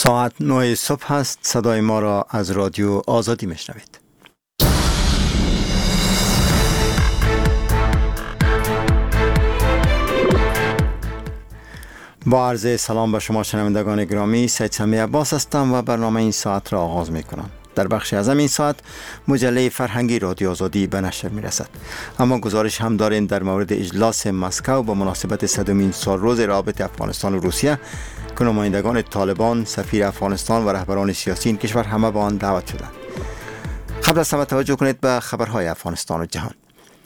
ساعت 9 صبح است. صدای ما را از رادیو آزادی میشنوید. با عرض سلام به شما شنوندگان گرامی، سید سمی عباس هستم و برنامه این ساعت را آغاز می کنم. در بخش از این ساعت مجله فرهنگی رادیو آزادی به نشر می رسد. اما گزارش هم داریم در مورد اجلاس مسکو با مناسبت 100مین سالروز روابط افغانستان و روسیه که نمایندگان طالبان، سفیر افغانستان و رهبران سیاسی این کشور همه به آن دعوت شدند. قبل از همه توجه کنید به خبرهای افغانستان و جهان.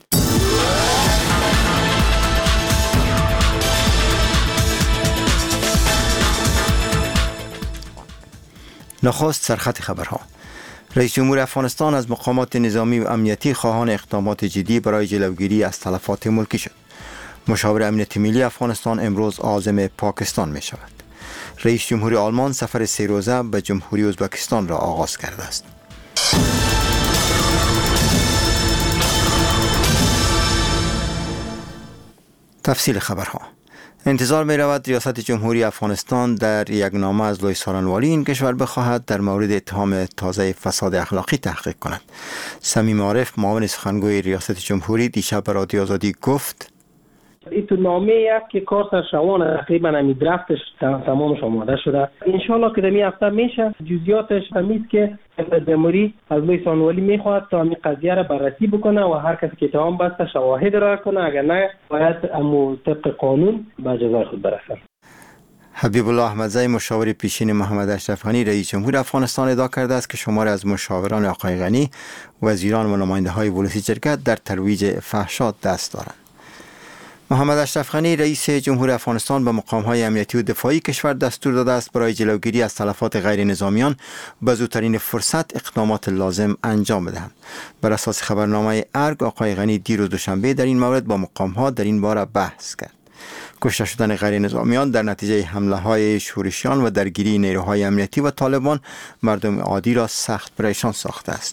نخست سرخط خبرها. رئیس جمهور افغانستان از مقامات نظامی و امنیتی خواهان اقدامات جدی برای جلوگیری از تلفات ملکی شد. مشاور امنیت ملی افغانستان امروز عازم پاکستان می شود. رئیس جمهور آلمان سفر 3 روزه به جمهوری ازبکستان را آغاز کرده است. تفصیل خبرها. انتظار می رود ریاست جمهوری افغانستان در یک نامه از لوی سارنوالی این کشور بخواهد در مورد اتهام تازه فساد اخلاقی تحقیق کند. صمیم عارف معاون سخنگوی ریاست جمهوری دیشب به رادیو آزادی گفت این تو نامه یک که کار سرشوان تقریبا همی درفتش تمامش آماده شده. انشالله که دمی هفته میشه. جزئیاتش همیست که جمهوری از لوی سارنوالی میخواد تا همین قضیه را بررسی بکنه و هر کسی که اتهام بسته شواهد را کنه، اگر نه باید امو طبق قانون به جزای خود برسه. حبیب الله احمدزی مشاور پیشین محمد اشرف غنی رئیس جمهور افغانستان ادعا کرده است که شماری از مشاوران آقای غنی، وزیران و نماینده‌های ولسی جرگه در ترویج فحشا دست دارند. محمد اشرف غنی رئیس جمهور افغانستان به مقام‌های امنیتی و دفاعی کشور دستور داده است برای جلوگیری از تلفات غیر نظامیان به زودترین فرصت اقدامات لازم انجام بدهند. بر اساس خبرنامه ارگ آقای غنی دیروز دوشنبه در این مورد با مقام‌ها در این باره بحث کرد. کشته شدن غیر نظامیان در نتیجه حمله‌های شورشیان و درگیری نیروهای امنیتی و طالبان مردم عادی را سخت پریشان ساخته است.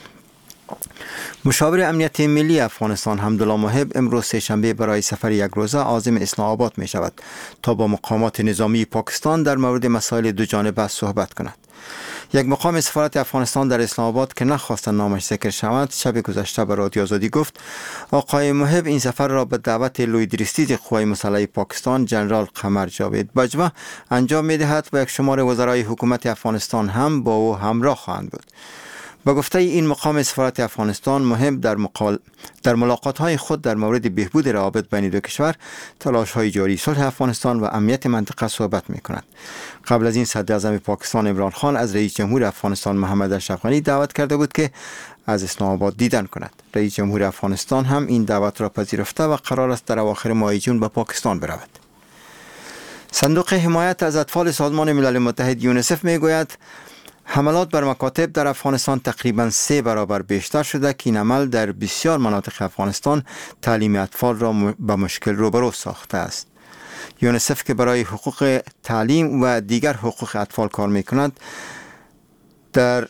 مشاور امنیت ملی افغانستان حمدالله محب امروز سه‌شنبه برای سفر 1 روزه عازم اسلام آباد می شود تا با مقامات نظامی پاکستان در مورد مسائل دو جانبه صحبت کند. یک مقام سفارت افغانستان در اسلام آباد که نخواستند نامش ذکر شود شب گذشته به رادیو آزادی گفت آقای محب این سفر را به دعوت لویدریستیز قوای مسلحه پاکستان جنرال قمر جاوید بجوه انجام می دهد و یک شمار وزرای حکومت افغانستان هم با او همراه خواهند بود. با گفته این مقام سفارت افغانستان محب در ملاقات‌های خود در مورد بهبود روابط بین دو کشور، تلاش‌های جاری صلح افغانستان و امنیت منطقه صحبت می‌کند. قبل از این صدر اعظم پاکستان عمران خان از رئیس جمهور افغانستان محمد اشرف غنی دعوت کرده بود که از اسلام آباد دیدن کند. رئیس جمهور افغانستان هم این دعوت را پذیرفته و قرار است در اواخر ماه ژوئن به پاکستان برود. صندوق حمایت از اطفال سازمان ملل متحد یونیسف می‌گوید حملات بر مکاتب در افغانستان تقریباً 3 برابر بیشتر شده که این عمل در بسیار مناطق افغانستان تعلیم اطفال را به مشکل روبرو ساخته است. یونیسف که برای حقوق تعلیم و دیگر حقوق اطفال کار می‌کند در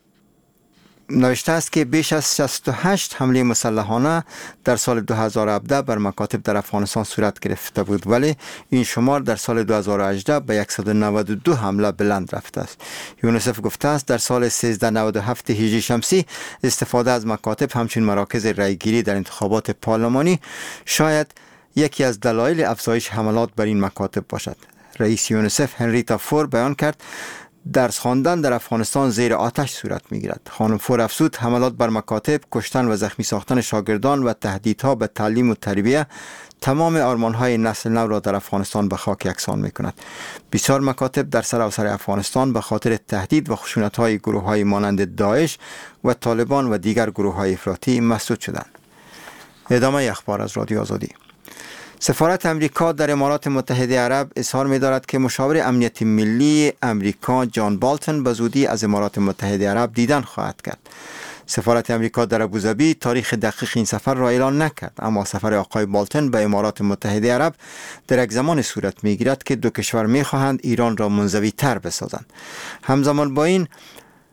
نوشته است که بیش از 68 حمله مسلحانه در سال 2017 بر مکاتب در افغانستان صورت گرفته بود، ولی این شمار در سال 2018 به 192 حمله بلند رفته است. یونیسف گفته است در سال 1397 هجری شمسی استفاده از مکاتب همچون مراکز رایگیری در انتخابات پارلمانی شاید یکی از دلایل افزایش حملات بر این مکاتب باشد. رئیس یونیسف هنریتا فور بیان کرد درس خواندن در افغانستان زیر آتش صورت می‌گیرد. خانم فور افزود حملات بر مکاتب، کشتن و زخمی ساختن شاگردان و تهدیدها به تعلیم و تربیت تمام آرمان‌های نسل نو را در افغانستان به خاک یکسان می‌کند. بسیار مکاتب در سراسر افغانستان به خاطر تهدید و خشونت‌های گروه‌های مانند داعش و طالبان و دیگر گروه‌های افراطی مسدود شدند. ادامه اخبار از رادیو آزادی. سفارت امریکا در امارات متحده عرب اظهار می‌دارد که مشاور امنیت ملی امریکا جان بالتون به زودی از امارات متحده عرب دیدن خواهد کرد. سفارت امریکا در ابوظبی تاریخ دقیق این سفر را اعلان نکرد، اما سفر آقای بالتون به امارات متحده عرب در یک زمان صورت می‌گیرد که دو کشور می‌خواهند ایران را منزوی‌تر بسازند. همزمان با این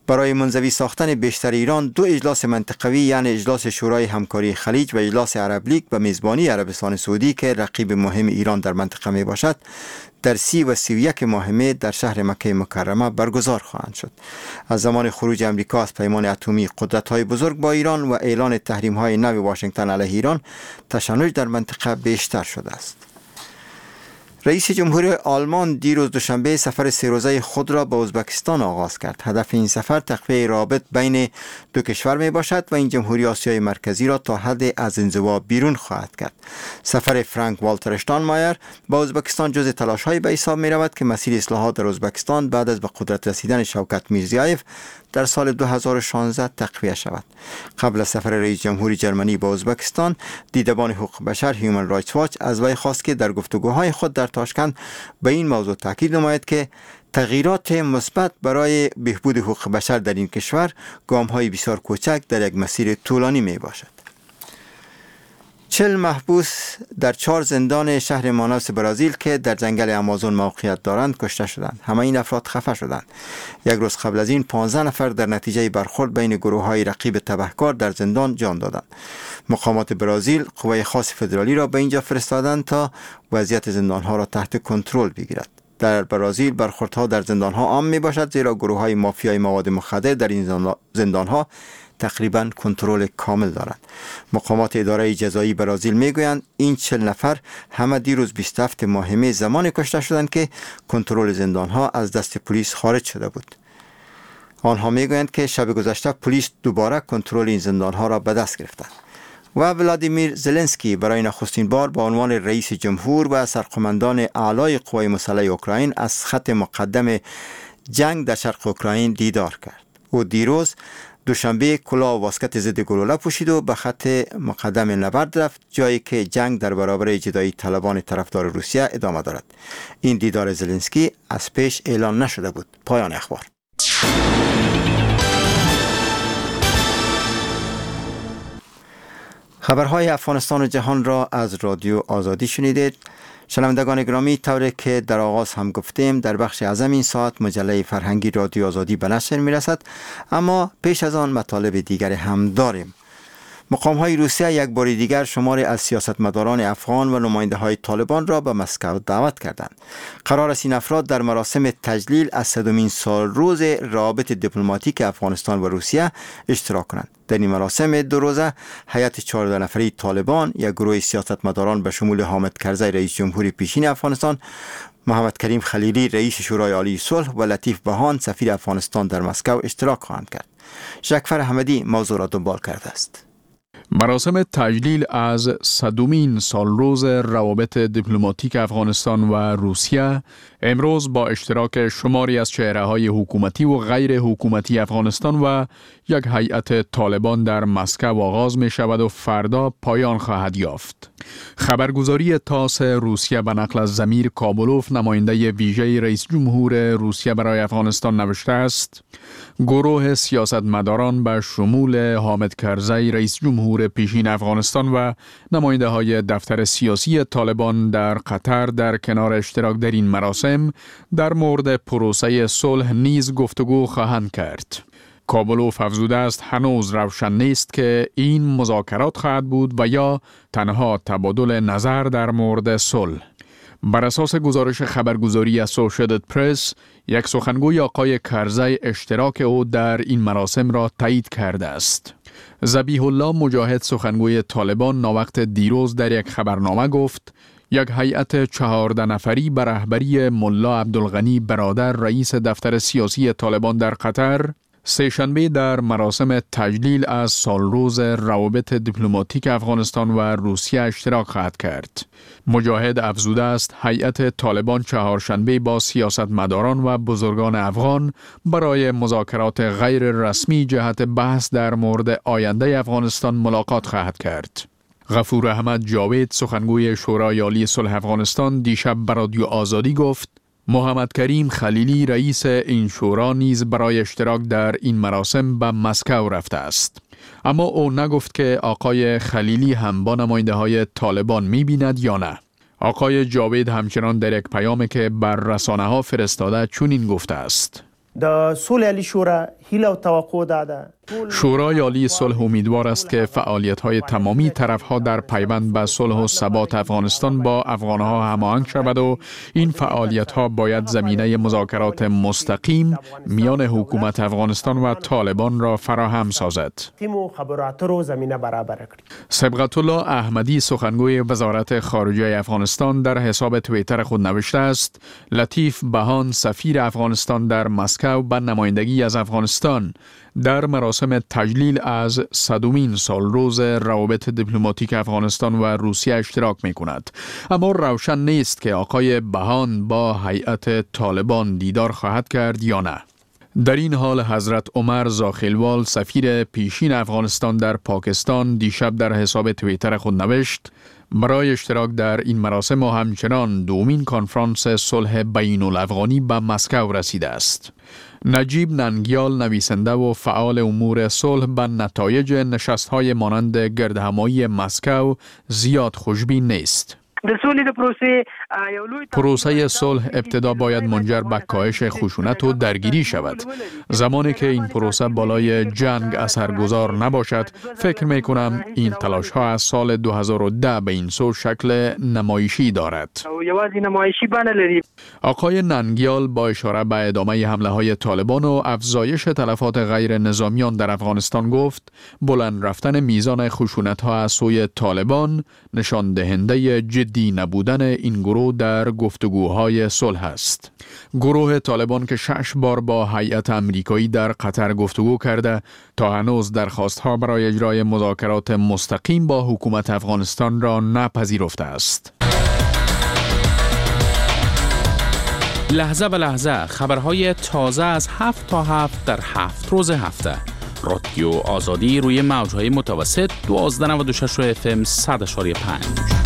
برای منزوی ساختن بیشتر ایران 2 اجلاس منطقوی یعنی اجلاس شورای همکاری خلیج و اجلاس عرب لیگ به میزبانی عربستان سعودی که رقیب مهم ایران در منطقه می باشد در 30 و 31 ماه می در شهر مکه مکرمه برگزار خواهند شد. از زمان خروج امریکا از پیمان اتمی قدرت‌های بزرگ با ایران و اعلان تحریم‌های نو واشنگتن علیه ایران، تشنج در منطقه بیشتر شده است. رئیس جمهور آلمان دیروز دوشنبه سفر 3 روزه خود را به ازبکستان آغاز کرد. هدف این سفر تقویت روابط بین دو کشور می باشد و این جمهوری آسیای مرکزی را تا حد از انزوا بیرون خواهد کرد. سفر فرانک والتر شتاینمایر به ازبکستان جز تلاش‌های به حساب می رود که مسیر اصلاحات در ازبکستان بعد از به قدرت رسیدن شوکت میرزیایف در سال 2016 تقویت شود. قبل از سفر رئیس جمهور جرمنی به ازبکستان، دیدبان حقوق بشر هیومن رایتس واچ از وی خواست که در گفتگوهای خود در تاشکند به این موضوع تاکید نماید که تغییرات مثبت برای بهبود حقوق بشر در این کشور گام‌های بسیار کوچک در یک مسیر طولانی می باشد. 40 محبوس در 4 زندان شهر ماناس برزیل که در جنگل آمازون موقعیت دارند کشته شدند. همه این افراد خفه شدند. یک روز قبل از این 15 نفر در نتیجه برخورد بین گروه‌های رقیب تبهکار در زندان جان دادند. مقامات برزیل قوه خاص فدرالی را به اینجا فرستادند تا وضعیت زندان‌ها را تحت کنترل بگیرد. در برزیل برخوردها در زندان‌ها عام می‌باشد زیرا گروه‌های مافیای مواد مخدر در این زندان‌ها تقریباً کنترل کامل دارند. مقامات اداره جزایی برزیل میگویند این 40 نفر همه دیروز 27 ماه می زمان کشته شدند که کنترل زندانها از دست پلیس خارج شده بود. آنها میگویند که شب گذشته پلیس دوباره کنترل این زندانها را به دست گرفتند. و ولادیمیر زلنسکی برای نخستین بار به عنوان رئیس جمهور و سرقمندان اعلای قوای مسلح اوکراین از خط مقدم جنگ در شرق اوکراین دیدار کرد. او دیروز دوشنبه کلاه و واسکت ضد گلوله پوشید و به خط مقدم نبرد رفت، جایی که جنگ در برابر جدایی طلبان طرفدار روسیه ادامه دارد. این دیدار زلنسکی از پیش اعلان نشده بود. پایان اخبار. خبرهای افغانستان و جهان را از رادیو آزادی شنیدید. شنوندگان گرامی، طوری که در آغاز هم گفتیم در بخش اعظم این ساعت مجله فرهنگی رادیو آزادی به نشر می رسد، اما پیش از آن مطالب دیگر هم داریم. مقام‌های روسیه یک بار دیگر شماری از سیاستمداران افغان و نماینده‌های طالبان را به مسکو دعوت کردند. قرار است این افراد در مراسم تجلیل از 100مین سال روز روابط دیپلماتیک افغانستان و روسیه اشتراک کنند. در این مراسم 2 روزه هیئت 14 نفری طالبان، یک گروه سیاستمداران به شمول حامد کرزی رئیس جمهور پیشین افغانستان، محمد کریم خلیلی رئیس شورای عالی صلح و لطیف بهان سفیر افغانستان در مسکو اشتراک خواهند کرد. ژکفر احمدی موضوع را دنبال کرده است. مراسم تجلیل از 100مین سالروز روابط دیپلماتیک افغانستان و روسیه امروز با اشتراک شماری از چهره‌های حکومتی و غیر حکومتی افغانستان و یک هیئت طالبان در مسکو آغاز می شود و فردا پایان خواهد یافت. خبرگزاری تاس روسیه به نقل از ضمیر کابلوف نماینده ویژه رئیس جمهور روسیه برای افغانستان نوشته است: گروه سیاستمداران به شمول حامد کرزی رئیس جمهور پیشین افغانستان و نماینده های دفتر سیاسی طالبان در قطر در کنار اشتراک در این مراسم در مورد پروسه صلح نیز گفتگو خواهند کرد. کابلوف افزوده است هنوز روشن نیست که این مذاکرات خواهد بود و یا تنها تبادل نظر در مورد صلح. بر اساس گزارش خبرگزاری اسوسییتد پرس، یک سخنگوی آقای کرزی اشتراک او در این مراسم را تایید کرده است. ذبیح الله مجاهد سخنگوی طالبان ناوقت دیروز در یک خبرنامه گفت یک هیئت 14 نفری به رهبری ملا عبدالغنی برادر رئیس دفتر سیاسی طالبان در قطر سه‌شنبه در مراسم تجلیل از سالروز روابط دیپلماتیک افغانستان و روسیه اشتراک خواهد کرد. مجاهد افزوده است هیئت طالبان چهارشنبه با سیاستمداران و بزرگان افغان برای مذاکرات غیر رسمی جهت بحث در مورد آینده افغانستان ملاقات خواهد کرد. غفور احمد جاوید سخنگوی شورای عالی صلح افغانستان دیشب به رادیو آزادی گفت محمد کریم خلیلی رئیس این شورا نیز برای اشتراک در این مراسم به مسکو رفته است. اما او نگفت که آقای خلیلی هم با نماینده های طالبان می بیند یا نه. آقای جاوید همچنان در یک پیامی که بر رسانه ها فرستاده چنین گفته است: د صلح عالی شورا هیله و توقع داده. شورای عالی صلح امیدوار است که فعالیت‌های تمامی طرف‌ها در پیوند به صلح و ثبات افغانستان با افغان‌ها هماهنگ شود و این فعالیت‌ها باید زمینه مذاکرات مستقیم میان حکومت افغانستان و طالبان را فراهم سازد. صبغت الله احمدی سخنگوی وزارت خارجه افغانستان در حساب توییتر خود نوشته است: لطیف بهان سفیر افغانستان در مسکو به نمایندگی از افغانستان در مراسم تجلیل از 100مین سالروز روابط دیپلماتیک افغانستان و روسیه اشتراک می کند. اما روشن نیست که آقای بهان با هیئت طالبان دیدار خواهد کرد یا نه. در این حال حضرت عمر زاخیلوال سفیر پیشین افغانستان در پاکستان دیشب در حساب توییتر خود نوشت: برای اشتراک در این مراسم و همچنان دومین کنفرانس صلح بین الافغانی به مسکو رسیده است. نجیب ننگیال نویسنده و فعال امور صلح به نتایج نشست‌های مانند گردهمایی مسکو زیاد خوشبین نیست. پروسه صلح ابتدا باید منجر به کاهش خشونت و درگیری شود. زمانی که این پروسه بالای جنگ اثرگذار نباشد، فکر می کنم این تلاش ها از سال 2010 به این سو شکل نمایشی دارد. آقای ننگیال با اشاره به ادامه حمله های طالبان و افزایش تلفات غیر نظامیان در افغانستان گفت: بلند رفتن میزان خشونت ها از سوی طالبان نشان دهنده جدی نبودن این گروه در گفتگوهای صلح است. گروه طالبان که 6 بار با هیئت امریکایی در قطر گفتگو کرده تا هنوز درخواست‌ها برای اجرای مذاکرات مستقیم با حکومت افغانستان را نپذیرفته است. لحظه به لحظه خبرهای تازه از 7 تا 7 در 7 روز هفته. رادیو آزادی روی موج‌های متوسط 1296 FM 100.5.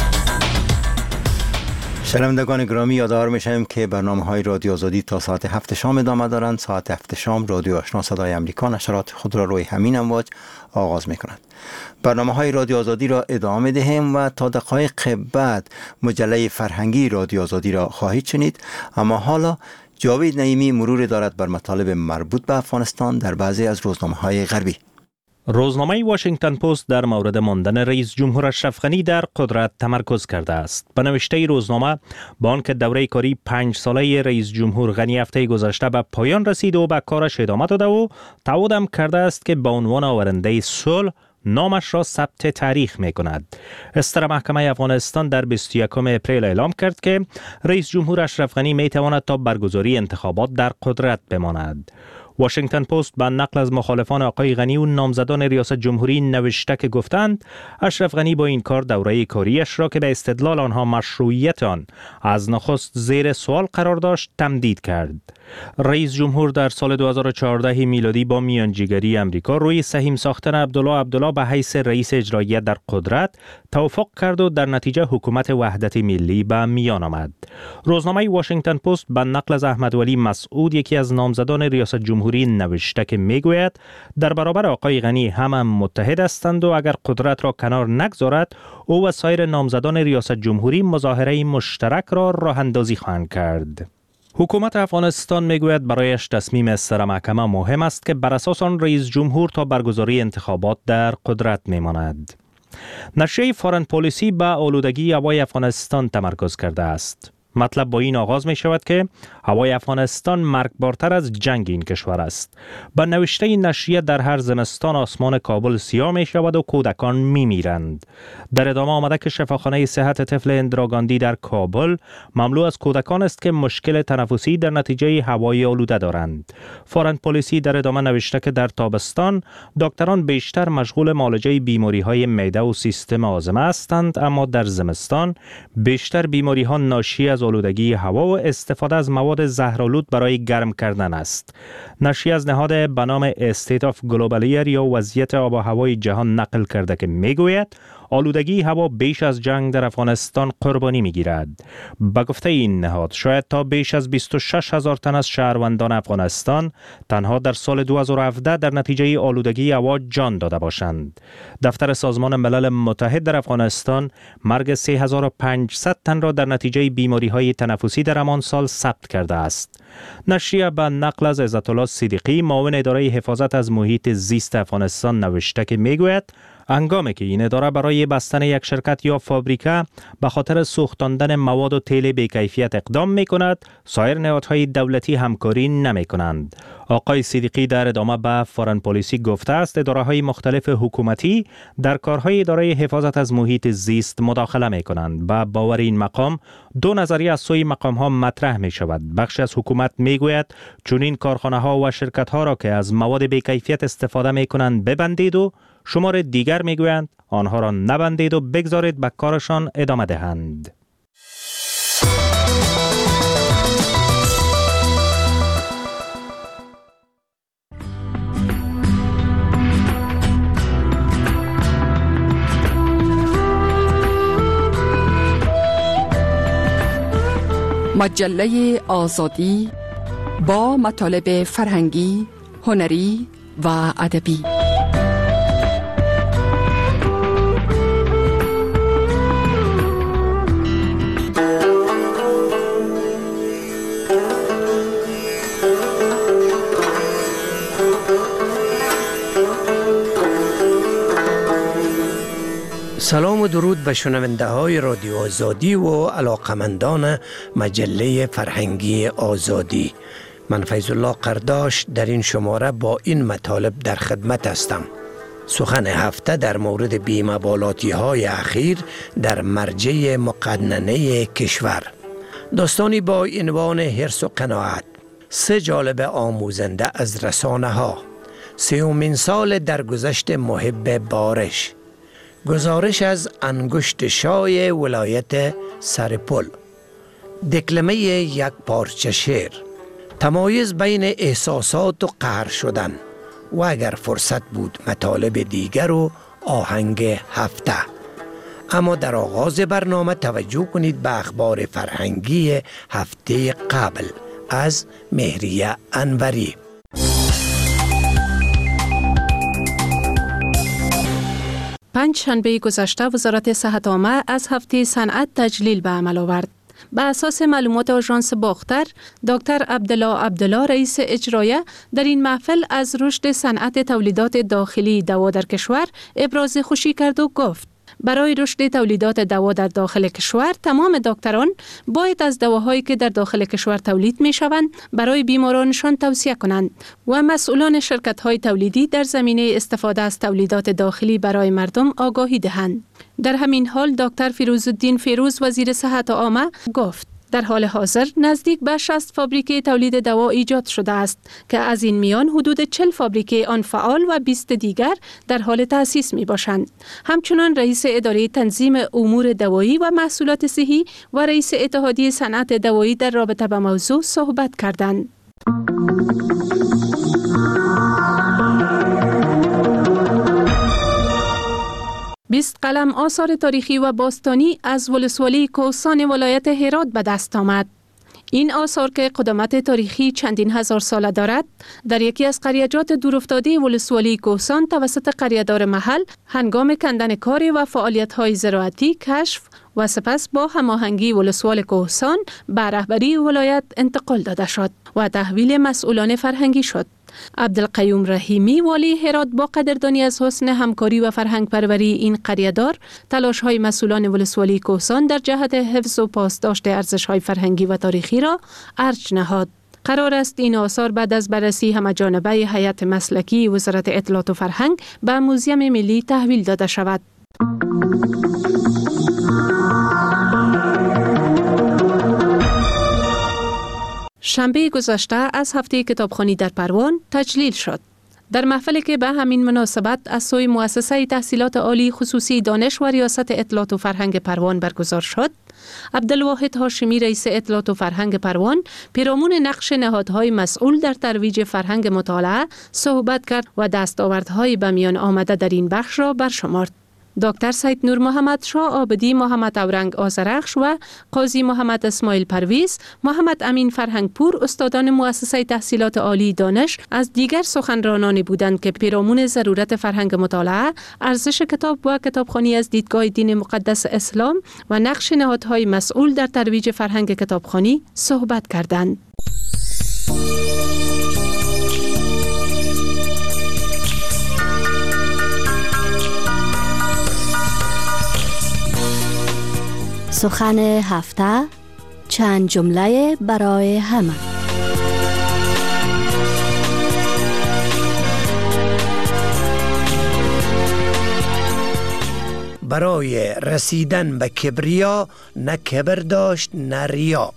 شنوندگان گرامی، یادآور می‌شویم که برنامه‌های رادیو آزادی تا ساعت 7 شام ادامه دارند. ساعت 7 شام رادیو آشنا صدای آمریکا نشرات خود را روی همین امواج آغاز می‌کند. برنامه‌های رادیو آزادی را ادامه دهیم و تا دقایق بعد مجله فرهنگی رادیو آزادی را خواهید شنید. اما حالا جاوید نعیمی مرور دارد بر مطالب مربوط به افغانستان در بعضی از روزنامه‌های غربی. روزنامه واشنگتن پست در مورد ماندن رئیس جمهور اشرف غنی در قدرت تمرکز کرده است. به نوشته روزنامه، با آنکه دوره کاری 5 ساله رئیس جمهور غنی هفته گذشته به پایان رسید و به کارش ادامه داده و تعهد هم کرده است که به عنوان آورنده صلح نامش را ثبت تاریخ می کند. استر محکمه افغانستان در 21 اپریل اعلام کرد که رئیس جمهور اشرف غنی می تواند تا برگزاری انتخابات در قدرت بماند. واشنگتن پست به نقل از مخالفان آقای غنی و نامزدان ریاست جمهوری نوشته که گفتند اشرف غنی با این کار دوره کاریش را که به استدلال آنها مشروعیت آن از نخست زیر سوال قرار داشت تمدید کرد. رئیس جمهور در سال 2014 میلادی با میانجیگری امریکا روی سهیم ساختن عبدالله به حیث رئیس اجرایی در قدرت توافق کرد و در نتیجه حکومت وحدت ملی به میان آمد. روزنامه واشنگتن پست به نقل از احمدولی مسعود، یکی از نامزدان ریاست جمهوری، نوشته که میگوید در برابر آقای غنی هم متحد هستند و اگر قدرت را کنار نگذارد او و سایر نامزدان ریاست جمهوری مظاهره مشترک را راه اندازی خواهند کرد. حکومت افغانستان میگوید برایش تصمیم استر محکمه مهم است که بر اساس آن رئیس جمهور تا برگزاری انتخابات در قدرت میماند. نشریه فارن پالیسی به آلودگی هوای افغانستان تمرکز کرده است. مطلب با این آغاز می شود که هوای افغانستان مرگبارتر از جنگ این کشور است. با نوشته این نشریه در هر زمستان آسمان کابل سیاه می شود و کودکان می میرند. در ادامه آمده که شفاخانه صحت طفل اندراگاندی در کابل مملو از کودکان است که مشکل تنفسی در نتیجه هوای آلوده دارند. فارن پالیسی در ادامه نوشته که در تابستان دکتران بیشتر مشغول معالجه بیماری های معده و سیستم هاضمه هستند، اما در زمستان بیشتر بیماری ها ناشی از آلودگی هوا و استفاده از مواد زهرآلود برای گرم کردن است. نشریه از نهاد به نام استیت آف گلوبال ایر یا وضعیت آب و هوای جهان نقل کرده که میگوید آلودگی هوا بیش از جنگ در افغانستان قربانی می‌گیرد. به گفته این نهاد شاید تا بیش از 26,000 تن از شهروندان افغانستان تنها در سال 2017 در نتیجه آلودگی هوا جان داده باشند. دفتر سازمان ملل متحد در افغانستان مرگ 3500 تن را در نتیجه بیماری‌های تنفسی در همان سال ثبت کرده است. نشریه به نقل از عزت الله صدیقی معاون اداره حفاظت از محیط زیست افغانستان نوشته که میگوید هنگامی که این اداره برای بستن یک شرکت یا فابریکه به خاطر سوختاندن مواد و تیل بی‌کیفیت اقدام می کند، سایر نهادهای دولتی همکاری نمی کنند. آقای صدیقی در ادامه به فارن پالیسی گفته است اداره های مختلف حکومتی در کارهای اداره حفاظت از محیط زیست مداخله می کنند. به باور این مقام دو نظریه از سوی مقام ها مطرح می شود. بخش از حکومت می گوید چون این کارخانه ها و شرکت ها را که از مواد بی‌کیفیت استفاده می کنند ببندید و شمار دیگر میگویند آنها را نبندید و بگذارید به کارشان ادامه دهند. مجله آزادی با مطالب فرهنگی، هنری و ادبی. سلام و درود به شنونده های رادیو آزادی و علاقمندان مجله فرهنگی آزادی. من فیض الله قرداش در این شماره با این مطالب در خدمت هستم. سخن هفته در مورد بی‌مبالاتی های اخیر در مرجع مقننه کشور. داستانی با عنوان حرص و قناعت. 3 جالب آموزنده از رسانه ها. 30مین سال درگذشت محب بارش. گزارش از انگشت شای ولایت سرپل. دکلمه یک پارچه شعر. تمایز بین احساسات و قهر شدن و اگر فرصت بود مطالب دیگر و آهنگ هفته. اما در آغاز برنامه توجه کنید به اخبار فرهنگی هفته قبل از مهریه انوری. پنجشنبه گذشته وزارت صحت عامه از هفته صنعت تجلیل به عمل آورد. به اساس معلومات آژانس باختر، دکتر عبدالله رئیس اجرایه در این محفل از رشد صنعت تولیدات داخلی دوا در کشور ابراز خوشی کرد و گفت برای رشد تولیدات دوا در داخل کشور تمام دکتران باید از دواهایی که در داخل کشور تولید می شوند برای بیمارانشان توصیه کنند و مسئولان شرکت‌های تولیدی در زمینه استفاده از تولیدات داخلی برای مردم آگاهی دهند. در همین حال دکتر فیروزالدین فیروز وزیر صحت عامه گفت در حال حاضر نزدیک به 60 فابریکه تولید دوا ایجاد شده است که از این میان حدود 40 فابریکه آن فعال و 20 دیگر در حال تأسیس می باشند. همچنان رئیس اداره تنظیم امور دوایی و محصولات صحی و رئیس اتحادیه صنعت دوایی در رابطه با موضوع صحبت کردند. 20 قلم آثار تاریخی و باستانی از ولسوالی کوهستان ولایت هرات به دست آمد. این آثار که قدامت تاریخی چندین هزار ساله دارد، در یکی از قریه‌جات دورافتاده ولسوالی کوهستان توسط قریه‌دار محل هنگام کندن کار و فعالیت‌های زراعتی کشف و سپس با هماهنگی ولسوال کوهستان به رهبری ولایت انتقال داده شد و تحویل مسئولان فرهنگی شد. عبدالقیوم رحیمی والی هرات با قدردانی از حسن همکاری و فرهنگ پروری این قریه‌دار تلاش‌های مسئولان ولسوالی کوهستان در جهت حفظ و پاسداشت ارزش‌های فرهنگی و تاریخی را ارج نهاد. قرار است این آثار بعد از بررسی همه‌جانبه هیئت مسلکی وزارت اطلاعات و فرهنگ به موزیم ملی تحویل داده شود. شنبه گذشته از هفته کتابخوانی در پروان تجلیل شد. در محفلی که به همین مناسبت از سوی مؤسسه تحصیلات عالی خصوصی دانش و ریاست اطلاعات و فرهنگ پروان برگزار شد، عبدالواحد هاشمی رئیس اطلاعات و فرهنگ پروان پیرامون نقش نهادهای مسئول در ترویج فرهنگ مطالعه صحبت کرد و دستاوردهای به میان آمده در این بخش را برشمرد. دکتر سید نور محمد شاه عابدی، محمد اورنگ آذرخش و قاضی محمد اسماعیل پرویز، محمد امین فرهنگپور، استادان مؤسسه تحصیلات عالی دانش از دیگر سخنرانانی بودند که پیرامون ضرورت فرهنگ مطالعه، ارزش کتاب و کتابخوانی از دیدگاه دین مقدس اسلام و نقش نهادهای مسئول در ترویج فرهنگ کتابخوانی صحبت کردند. سخن هفته، چند جمله برای همه. برای رسیدن به کبریا نه کبر داشت نه ریا.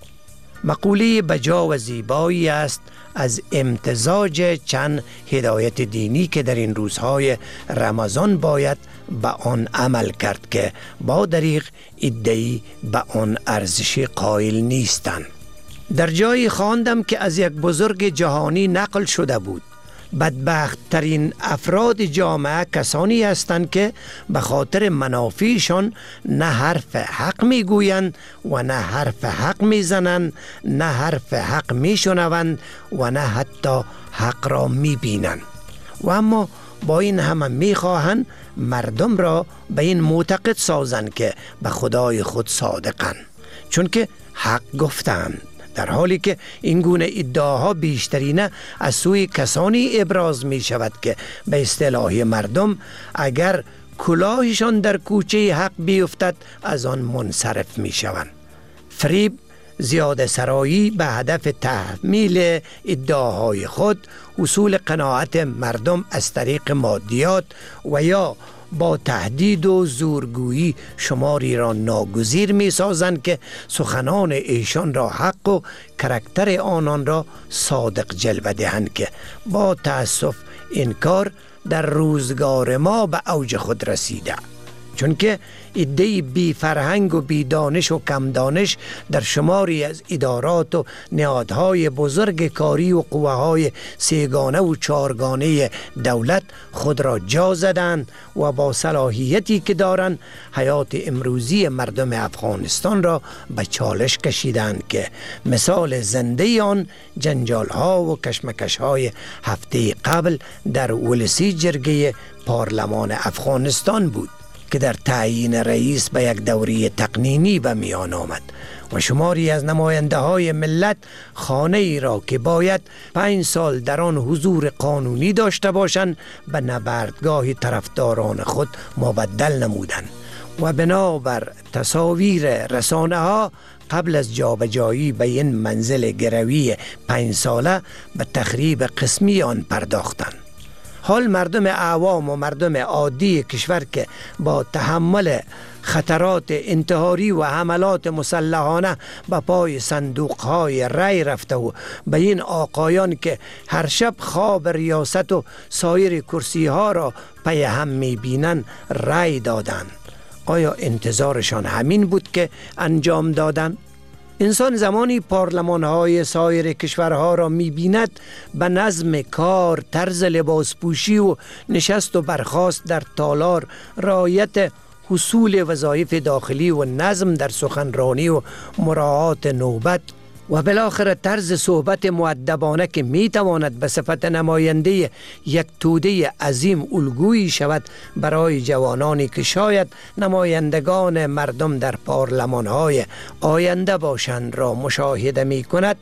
مقوله بجا و زیبایی است از امتزاج چند هدایت دینی که در این روزهای رمضان باید به آن عمل کرد که با دریغ ادعی به آن ارزش قائل نیستند. در جایی خواندم که از یک بزرگ جهانی نقل شده بود: بدبخت ترین افراد جامعه کسانی هستند که به خاطر منافعشان نه حرف حق میگویند و نه حرف حق میزنند، نه حرف حق میشنوند و نه حتی حق را میبینند. و اما با این همه میخواهند مردم را به این معتقد سازند که به خدای خود صادقند، چون که حق گفتند، در حالی که این گونه ادعاها بیشترینه از سوی کسانی ابراز می شود که به اصطلاح مردم اگر کلاهشان در کوچه حق بیفتد از آن منصرف می شوند. فریب، زیاده سرایی به هدف تحمیل ادعاهای خود، حصول قناعت مردم از طریق مادیات و یا با تهدید و زورگویی شماری را ناگزیر می سازند که سخنان ایشان را حق و کرکتر آنان را صادق جلوه دهند که با تأسف این کار در روزگار ما به اوج خود رسیده، چون که ادعای بی فرهنگ و بی دانش و کم دانش در شماری از ادارات و نهادهای بزرگ کاری و قوه‌های سیگانه و چارگانه دولت خود را جا زدند و با صلاحیتی که دارند حیات امروزی مردم افغانستان را به چالش کشیدند که مثال زنده آن جنجال‌ها و کشمکش‌های هفته قبل در ولسی جرگه پارلمان افغانستان بود که در تعیین رئیس به یک دوره تقنینی به میان آمد و شماری از نماینده های ملت خانه ای را که باید 5 سال در آن حضور قانونی داشته باشند به نبردگاه طرفداران خود مبدل نمودند و بنابر تصاویر رسانه ها قبل از جابجایی به این منزل گروی 5 ساله به تخریب قسمی آن پرداختند. حال مردم عوام و مردم عادی کشور که با تحمل خطرات انتحاری و حملات مسلحانه به پای صندوقهای رای رفته و به این آقایان که هر شب خواب ریاست و سایر کرسی ها را پی هم می بینند رای دادند، آیا انتظارشان همین بود که انجام دادند؟ انسان زمانی پارلمان‌های سایر کشورها را می‌بیند به نظم کار، طرز لباس پوشی و نشست و برخاست در تالار، رعایت حصول وظایف داخلی و نظم در سخنرانی و مراعات نوبت و بالاخره طرز صحبت مؤدبانه که میتواند به صفت نماینده یک توده عظیم الگویی شود برای جوانانی که شاید نمایندگان مردم در پارلمان‌های آینده باشند را مشاهده می کند،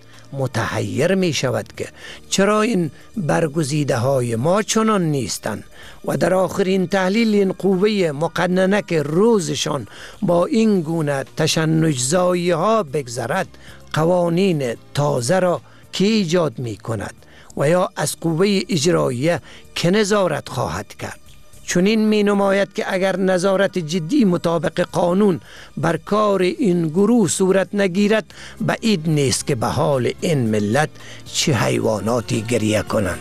متحیر می شود که چرا این برگزیده های ما چنان نیستند و در آخرین تحلیل این قوه مقننه که روزشان با این گونه تشنج‌زایی ها بگذرد قوانین تازه را که ایجاد می کند و یا از قوه اجراییه که نظارت خواهد کرد. چون این می نماید که اگر نظارت جدی مطابق قانون بر کار این گروه صورت نگیرد بعید نیست که به حال این ملت چه حیواناتی گریه کنند.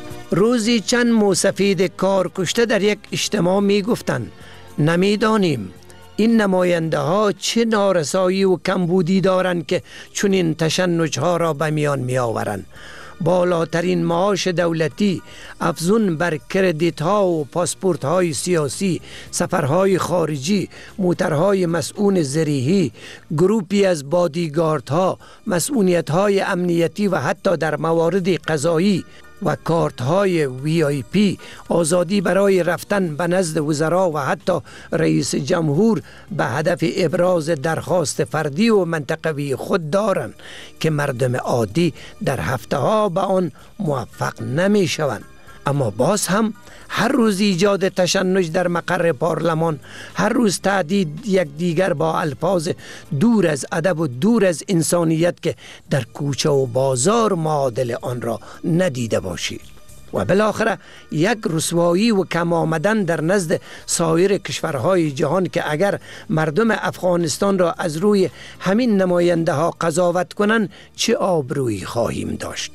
روزی چند موسفید کار کشته در یک اجتماع می گفتند نمیدانیم این نماینده ها چه نارسایی و کمبودی دارند که چون این تشنج ها را به میان می آورند بالاترین معاش دولتی، افزون بر کردیت ها و پاسپورت های سیاسی، سفرهای خارجی، موترهای مسئول زرهی، گروپی از بادیگارد ها، مسئولیت های امنیتی و حتی در موارد قضایی و کارت های VIP، آزادی برای رفتن به نزد وزرا و حتی رئیس جمهور به هدف ابراز درخواست فردی و منطقوی خود دارند که مردم عادی در هفته ها به آن موفق نمی شوند. اما باز هم هر روز ایجاد تشنج در مقر پارلمان، هر روز تهدید یکدیگر با الفاظ دور از ادب و دور از انسانیت که در کوچه و بازار معادل آن را ندیده باشید، و بالاخره یک رسوایی و کم آمدن در نزد سایر کشورهای جهان که اگر مردم افغانستان را از روی همین نماینده ها قضاوت کنند چه آبرویی خواهیم داشت.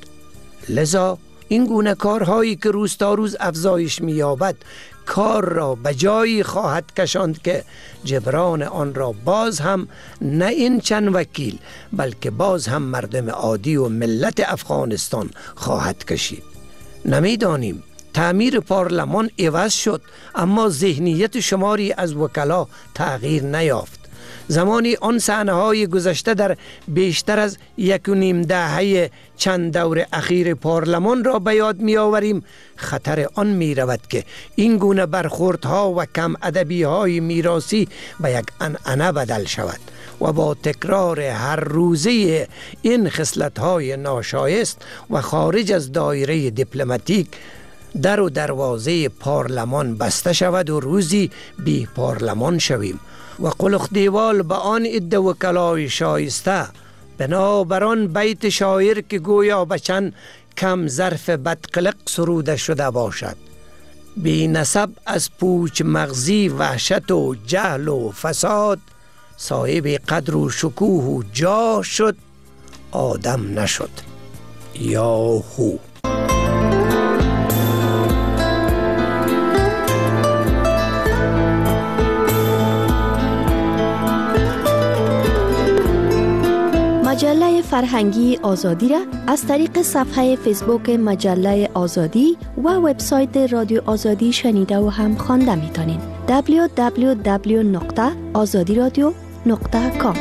لذا این گونه کارهایی که روز تا روز افزایش می‌یابد کار را به جایی خواهد کشاند که جبران آن را باز هم نه این چند وکیل بلکه باز هم مردم عادی و ملت افغانستان خواهد کشید. نمیدانیم تعمیر پارلمان عوض شد اما ذهنیت شماری از وکلا تغییر نیافت. زمانی آن صحنه‌های گذشته در بیشتر از 1.5 دهه چند دور اخیر پارلمان را به یاد می‌آوریم، خطر آن می‌رود که این گونه برخوردها و کم ادبی‌های میراثی به یک عنعنه بدل شود و با تکرار هر روزه این خصلت‌های ناشایست و خارج از دایره دیپلماتیک در و دروازه پارلمان بسته شود و روزی بی پارلمان شویم و قلخ دیوال به آن عده وکلای شایسته بنابران بیت شاعر که گویا بچن کم ظرف بدقلق سروده شده باشد: بی نسب از پوچ مغزی وحشت و جهل و فساد، صاحب قدر و شکوه و جاه شد آدم نشد. یاهو. مجله فرهنگی آزادی را از طریق صفحه فیسبوک مجله آزادی و وبسایت رادیو آزادی شنیده و هم خوانده میتونین. www.azadiradio.com.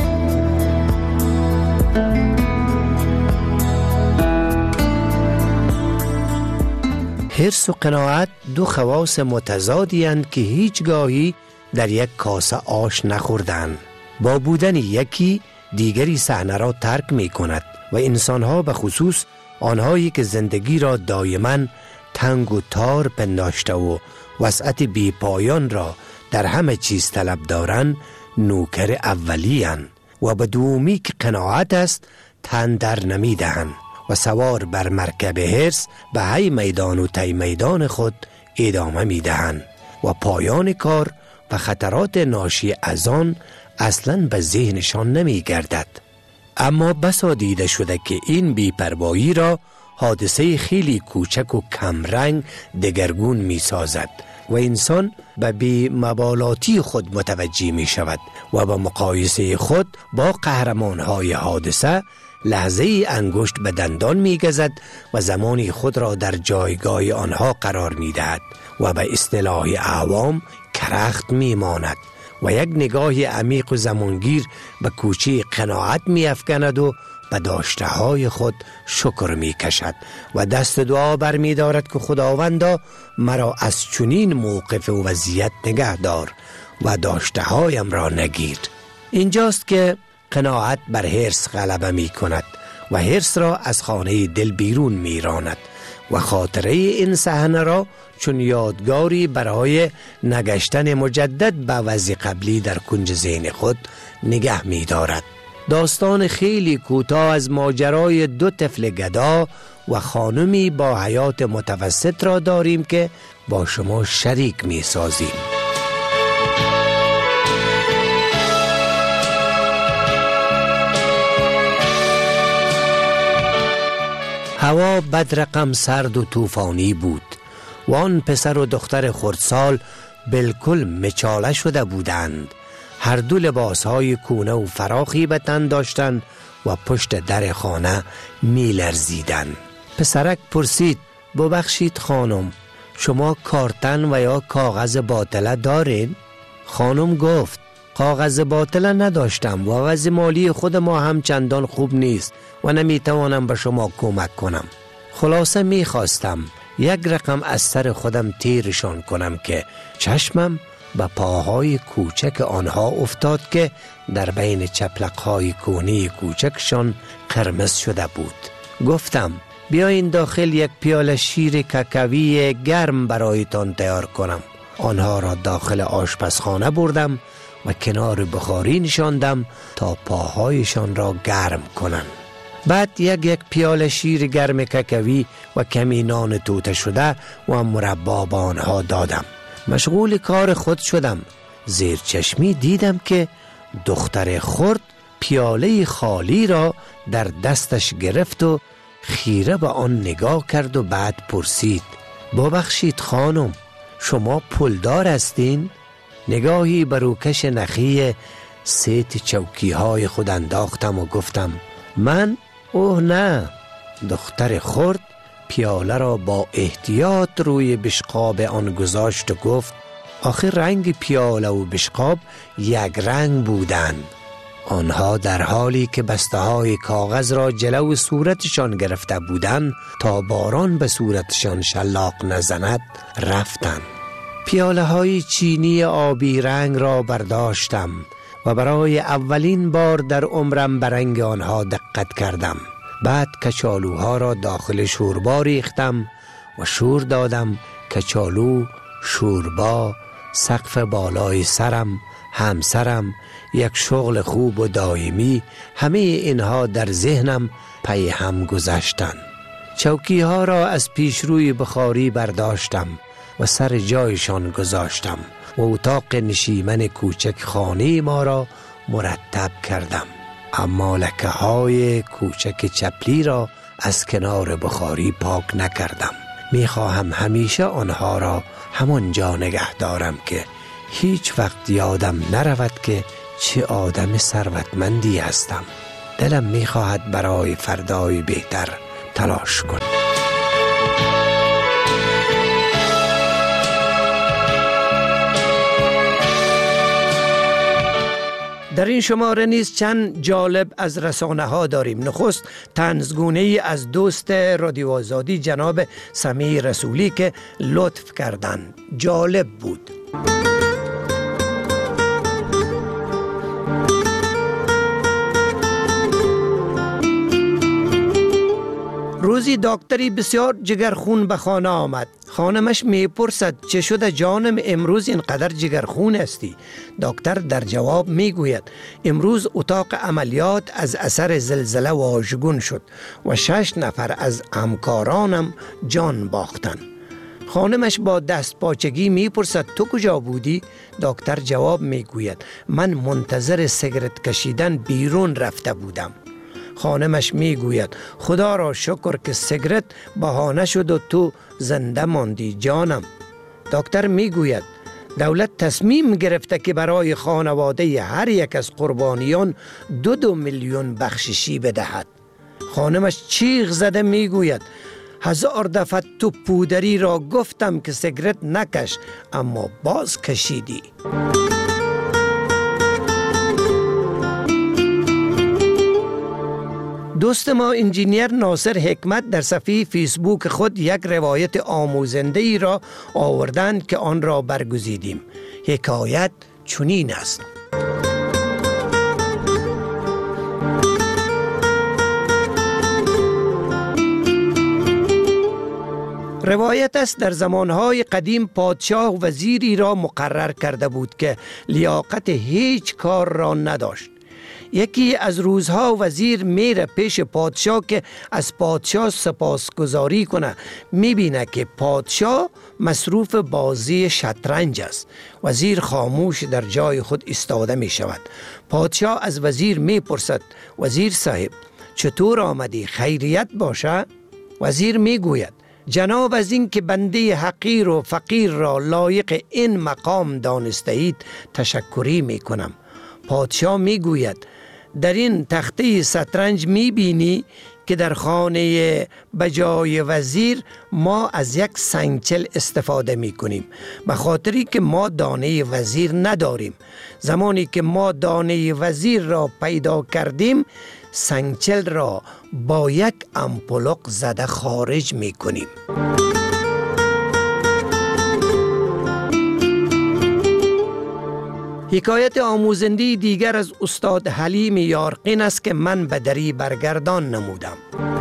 حرص و قناعت دو خواص متضادی اند که هیچگاهی در یک کاسه آش نخوردند. با بودن یکی دیگری صحنه را ترک می کند و انسانها به خصوص آنهایی که زندگی را دائما تنگ و تار پنداشته و وسعت بی پایان را در همه چیز طلب دارند نوکر اولی اند و به دومی که قناعت است تن در نمی دهند و سوار بر مرکب حرص به هی میدان و تی میدان خود ادامه می دهند و پایان کار و خطرات ناشی از آن اصلاً به ذهنشان نمی گردد. اما بسا دیده شده که این بی‌پروایی را حادثه خیلی کوچک و کمرنگ دگرگون می سازد و انسان به بی‌مبالاتی خود متوجه می شود و با مقایسه خود با قهرمانهای حادثه لحظه انگشت به دندان می گزد و زمانی خود را در جایگاه آنها قرار می دهد و به اصطلاح عوام کرخت می ماند و یک نگاه عمیق و زمانگیر به کوچه قناعت می افکند و به داشته های خود شکر می کشد و دست دعا بر می دارد که خداوندا مرا از چنین موقف و وضعیت نگه دار و داشته هایم را نگیر. اینجاست که قناعت بر حرص غلبه می کند و حرص را از خانه دل بیرون می راند و خاطره این صحنه را چون یادگاری برای نگشتن مجدد به وضع قبلی در کنج ذهن خود نگه می دارد. داستان خیلی کوتاه از ماجرای دو طفل گدا و خانمی با حیات متوسط را داریم که با شما شریک می سازیم. هوا بدرقم سرد و طوفانی بود و آن پسر و دختر خردسال بالکل مچاله شده بودند. هر دو لباسهای کونه و فراخی به تن داشتند و پشت در خانه می لرزیدند. پسرک پرسید ببخشید خانم، شما کارتن و یا کاغذ باطله دارین؟ خانم گفت کاغذ باطله نداشتم و وضع مالی خود ما هم چندان خوب نیست و نمیتوانم به شما کمک کنم. خلاصه میخواستم یک رقم از سر خودم تیرشان کنم که چشمم به پاهای کوچک آنها افتاد که در بین چپلقهای کونی کوچکشان قرمز شده بود. گفتم بیاین داخل یک پیاله شیر کاکائوی گرم برایتان تیار کنم. آنها را داخل آشپزخانه بردم و کنار بخاری نشاندم تا پاهایشان را گرم کنند. بعد یک پیاله شیر گرم کاکائوی و کمی نان توته شده و مربا به آنها دادم. مشغول کار خود شدم. زیر چشمی دیدم که دختر خرد پیاله خالی را در دستش گرفت و خیره به آن نگاه کرد و بعد پرسید ببخشید خانم، شما پولدار هستین؟ نگاهی بر روکش نخی سیت چوکی های خود انداختم و گفتم من؟ اوه نه. دختر خرد پیاله را با احتیاط روی بشقاب آن گذاشت و گفت آخه رنگ پیاله و بشقاب یک رنگ بودند. آنها در حالی که بسته های کاغذ را جلو صورتشان گرفته بودند تا باران به صورتشان شلاق نزند رفتند. پیاله های چینی آبی رنگ را برداشتم و برای اولین بار در عمرم به رنگ آنها دقت کردم. بعد کچالوها را داخل شوربا ریختم و شور دادم. کچالو، شوربا، سقف بالای سرم، همسرم، یک شغل خوب و دائمی، همه اینها در ذهنم پی هم گذشتند. چوکی ها را از پیش روی بخاری برداشتم و سر جایشان گذاشتم و اتاق نشیمن کوچک خانه ما را مرتب کردم. اما لکه های کوچک چپلی را از کنار بخاری پاک نکردم. میخواهم همیشه آنها را همانجا نگه دارم که هیچ وقت یادم نرود که چه آدم ثروتمندی هستم. دلم میخواهد برای فردای بهتر تلاش کنم. در این شماره نیز چند جالب از رسانه ها داریم. نخست طنزگونه ای از دوست رادیو آزادی جناب سمیع رسولی که لطف کردند. جالب بود. روزی دکتری بسیار جگرخون به خانه آمد. خانمش میپرسد چه شده جانم، امروز اینقدر جگرخون هستی؟ دکتر در جواب میگوید امروز اتاق عملیات از اثر زلزله واژگون شد و 6 نفر از همکارانم جان باختند. خانمش با دست پاچگی میپرسد تو کجا بودی؟ دکتر جواب میگوید من منتظر سیگرت کشیدن بیرون رفته بودم. خانمش میگوید خدا را شکر که سیگرت بهانه شد و تو زنده ماندی جانم. دکتر میگوید دولت تصمیم گرفته که برای خانواده هر یک از قربانیان 2 میلیون بخششی بدهد. خانمش چیغ زده میگوید 1000 دفعه تو پودری را گفتم که سیگرت نکش اما باز کشیدی. دوست ما انجینیر ناصر حکمت در صفحه فیسبوک خود یک روایت آموزنده ای را آوردند که آن را برگزیدیم. حکایت چنین است. روایت است در زمانهای قدیم پادشاه وزیری را مقرر کرده بود که لیاقت هیچ کار را نداشت. یکی از روزها وزیر میره پیش پادشاه که از پادشاه سپاسگزاری کنه. میبینه که پادشاه مصروف بازی شطرنج است. وزیر خاموش در جای خود ایستاده می شود. پادشاه از وزیر میپرسد وزیر صاحب چطور آمدی؟ خیریت باشه؟ وزیر میگوید جناب از این که بنده حقیر و فقیر را لایق این مقام دانسته اید تشکری میکنم. پادشاه میگوید در این تخته شطرنج میبینی که در خانه بجای وزیر ما از یک سنگچل استفاده می کنیم، به خاطری که ما دانه وزیر نداریم. زمانی که ما دانه وزیر را پیدا کردیم، سنگچل را با یک امپلق زده خارج می کنیم. حکایت آموزنده دیگر از استاد حلیم یارقین است که من به دری برگردان نمودم.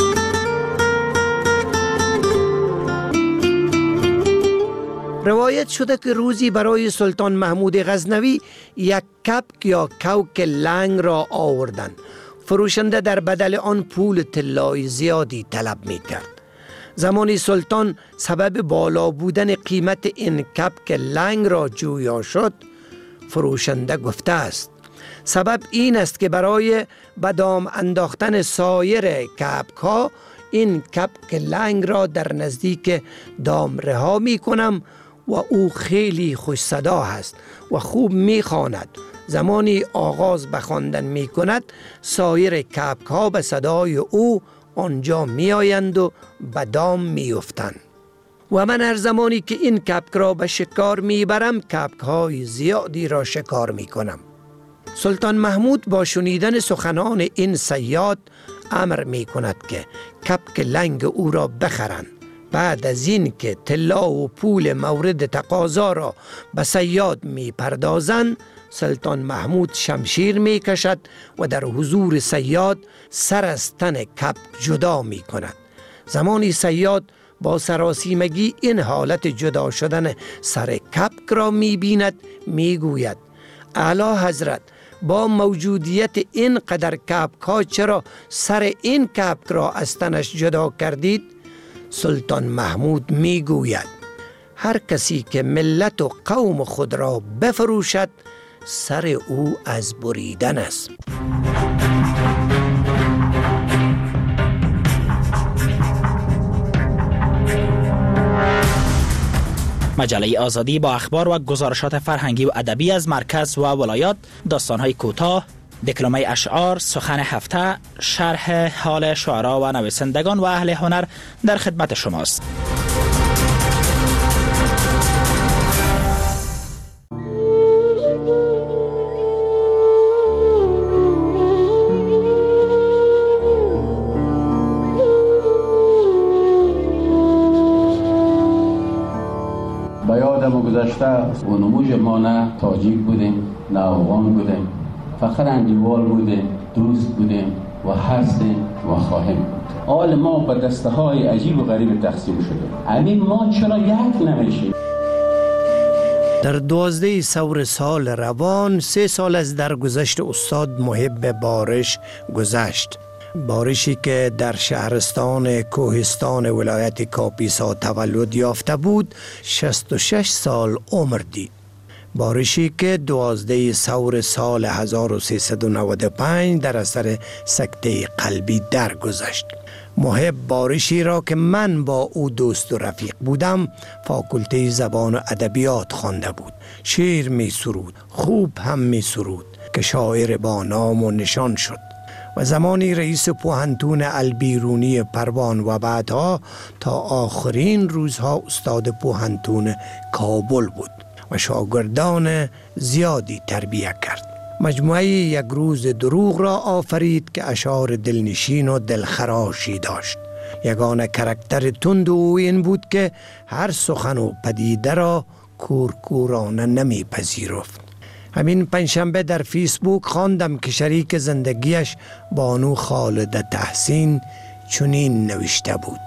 روایت شده که روزی برای سلطان محمود غزنوی یک کپک یا کوک لنگ را آوردند. فروشنده در بدل آن پول طلای زیادی طلب می کرد. زمانی سلطان سبب بالا بودن قیمت این کپک لنگ را جویا شد، فروشنده گفته است سبب این است که برای به دام انداختن سایر کپک ها این کپک لنگ را در نزدیک دام رها می کنم و او خیلی خوش صدا است و خوب می خواند. زمانی آغاز به خواندن می کند، سایر کپک ها به صدای او آنجا می آیند و به دام می افتند. و من هر زمانی که این کپک را به شکار می برم، کپک های زیادی را شکار می کنم. سلطان محمود با شنیدن سخنان این صیاد امر می کند که کپک لنگ او را بخرند. بعد از این که طلا و پول مورد تقاضا را به صیاد می پردازند، سلطان محمود شمشیر می کشد و در حضور صیاد سر از تن کپک جدا می کند. زمانی صیاد با سراسیمگی این حالت جدا شدن سر کپک را می بیند، می گوید اعلی حضرت، با موجودیت این قدر کپک ها چرا سر این کپک را از تنش جدا کردید؟ سلطان محمود می گوید هر کسی که ملت و قوم خود را بفروشد، سر او از بریدن است. مجله آزادی با اخبار و گزارشات فرهنگی و ادبی از مرکز و ولایات، داستان‌های کوتاه، دکلمه اشعار، سخن هفته، شرح حال شعرا و نویسندگان و اهل هنر در خدمت شماست. گذشته و نموج ما نه تاجیک بودیم، نه افغان بودیم، فقط اندیوال بودیم، دوست بودیم و هستیم و خواهیم بود. حال ما به دسته های عجیب و غریب تقسیم شده. همین ما چرا یک نمیشیم؟ در 12 ثور سال روان 3 سال از درگذشت استاد محب بارش گذشت. بارشی که در شهرستان کوهستان ولایت کاپیسا تولد یافته بود 66 سال عمر دید. بارشی که 12 ثور سال 1395 در اثر سکته قلبی درگذشت. محب بارشی را که من با او دوست و رفیق بودم، فاکولته زبان و ادبیات خوانده بود. شعر می سرود، خوب هم می سرود که شاعر با نام و نشان شد و زمانی رئیس پوهنتون البیرونی پروان و بعدها تا آخرین روزها استاد پوهنتون کابل بود و شاگردان زیادی تربیت کرد. مجموعه یک روز دروغ را آفرید که اشعار دلنشین و دلخراشی داشت. یگانه کرکتر تند او این بود که هر سخن و پدیده را کورکورانه نمی پذیرفت. همین پنجشنبه در فیسبوک خواندم که شریک زندگیش بانو خالد تحسین چنین نوشته بود: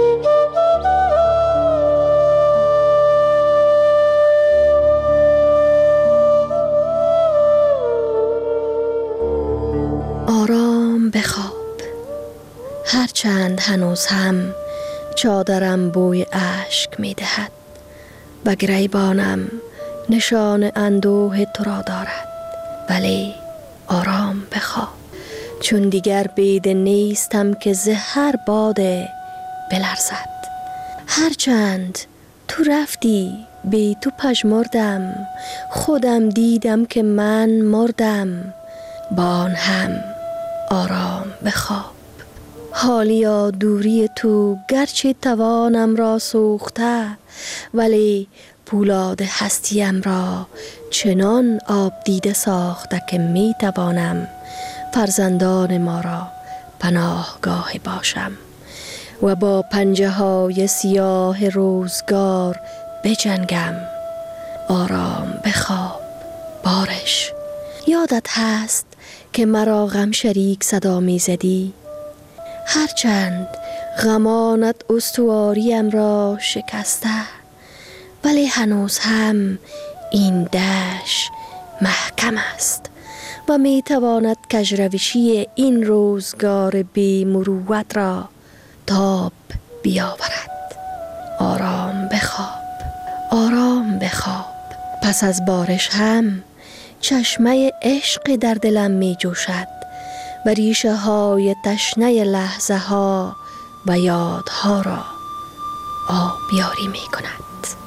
آرام بخواب، هرچند هنوز هم چادرم بوی اشک می دهد و گریبانم نشان اندوه تو را دارد، ولی آرام بخواب، چون دیگر بیده نیستم که زهر باده بلرزد. هرچند تو رفتی بی تو پژمردم، خودم دیدم که من مردم، با آن هم آرام بخواب. حالیا دوری تو گرچه توانم را سوخته، ولی پولاد هستیم را چنان آب دیده ساخته که می توانم فرزندان ما را پناهگاه باشم و با پنجه های سیاه روزگار بجنگم. آرام بخواب بارش. یادت هست که مرا غم شریک صدا می زدی؟ هرچند غمانت استواریم را شکسته، ولی هنوز هم این دش محکم است و می تواند کجروشی این روزگار بی مروت را تاب بیاورد. آرام بخواب، آرام بخواب. پس از بارش هم چشمه عشق در دلم می جوشد و ریشه های تشنه لحظه ها و یادها را آبیاری می کند.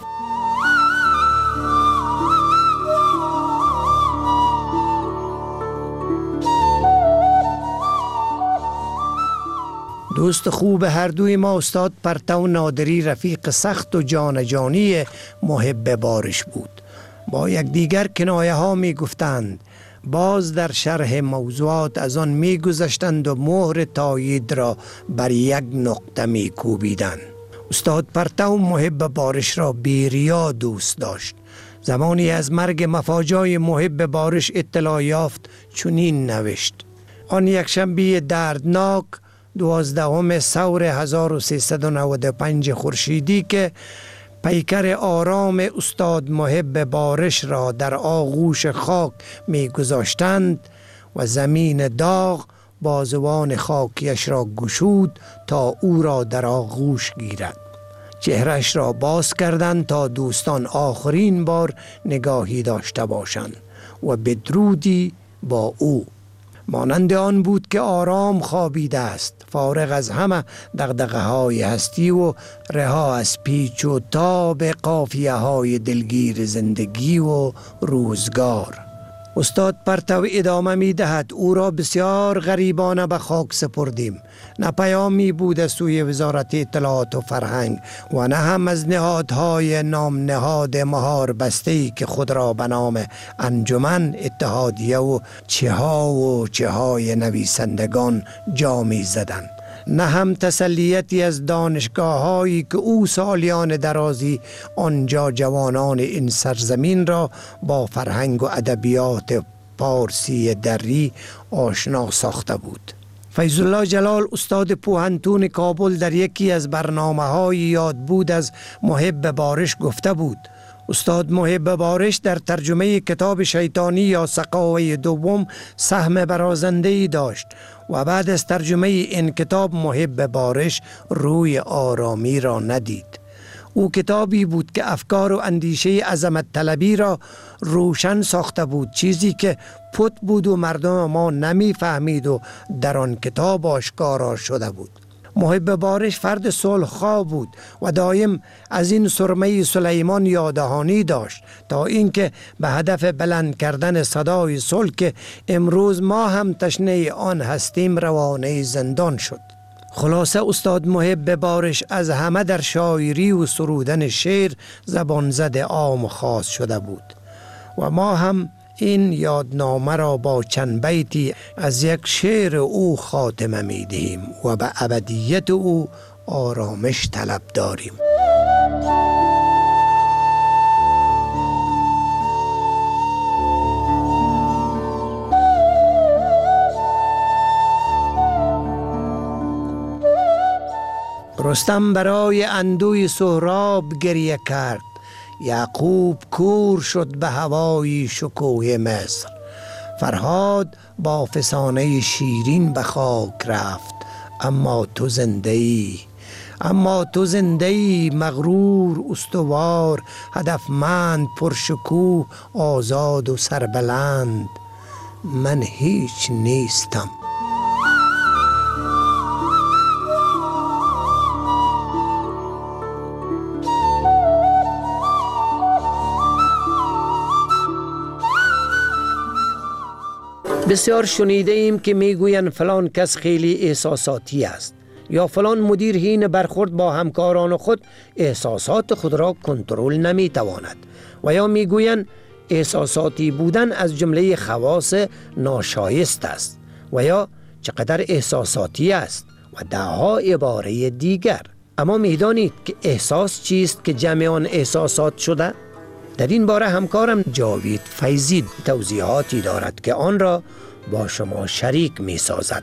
دوست خوب هر دوی ما استاد پرتو نادری رفیق سخت و جانجانی محب بارش بود. با یکدیگر کنایه ها می گفتند، باز در شرح موضوعات از آن می گذشتند و مهر تایید را بر یک نقطه می کوبیدند. استاد پرتو محب بارش را بیریا دوست داشت. زمانی از مرگ مفاجای محب بارش اطلاع یافت چنین نوشت: آن یکشنبه دردناک 12 ثور 1395 خورشیدی که پیکر آرام استاد محب بارش را در آغوش خاک می گذاشتند و زمین داغ بازوان خاکیش را گشود تا او را در آغوش گیرد. چهرش را باز کردند تا دوستان آخرین بار نگاهی داشته باشند و بدرودی با او. مانند آن بود که آرام خوابیده است، فارغ از همه دغدغه های هستی و رها از پیچ و تاب قافیه های دلگیر زندگی و روزگار. استاد پرتو ادامه می دهد: او را بسیار غریبانه به خاک سپردیم. نه پیامی بود از سوی وزارت اطلاعات و فرهنگ و نه هم از نهادهای نام نهاد مهار بسته‌ای که خود را به نام انجمن، اتحادیه و چه های نویسندگان جا می زدند. نه هم تسلیتی از دانشگاه هایی که او سالیان درازی آنجا جوانان این سرزمین را با فرهنگ و ادبیات پارسی دری آشنا ساخته بود. فیض الله جلال استاد پوهنتون کابل در یکی از برنامه‌های یاد بود از محب بارش گفته بود: استاد محب بارش در ترجمه کتاب شیطانی یا سقاوه دوم سهم برازنده‌ای داشت و بعد از ترجمه این کتاب محب بارش روی آرامی را ندید. او کتابی بود که افکار و اندیشه عظمت طلبی را روشن ساخته بود، چیزی که پت بود و مردم ما نمی فهمید و در آن کتاب آشکارا شده بود. محب بارش فرد صلح‌خواه بود و دایم از این سرمه سلیمان یادهانی داشت تا اینکه به هدف بلند کردن صدای صلح که امروز ما هم تشنه آن هستیم روانه زندان شد. خلاصه استاد محب بارش از همه در شاعری و سرودن شعر زبان زده عام خاص شده بود و ما هم این یادنامه را با چند بیتی از یک شعر او خاتمه می دهیم و به ابدیت او آرامش طلب داریم. رستم برای اندوی سهراب گریه کرد، یعقوب کور شد به هوای شکوه مصر. فرهاد با فسانه شیرین به خاک رفت، اما تو زنده ای مغرور استوار، هدفمند پرشکوه آزاد و سربلند. من هیچ نیستم. بسیار شنیده ایم که میگویند فلان کس خیلی احساساتی است یا فلان مدیر حین برخورد با همکاران خود احساسات خود را کنترل نمیتواند و یا میگویند احساساتی بودن از جمله خواص ناشایست است و یا چقدر احساساتی است و دهها عباره دیگر. اما میدانید که احساس چیست که جمع آن احساسات شده؟ در این باره همکارم جاوید فیضی توضیحاتی دارد که آن را با شما شریک می سازد.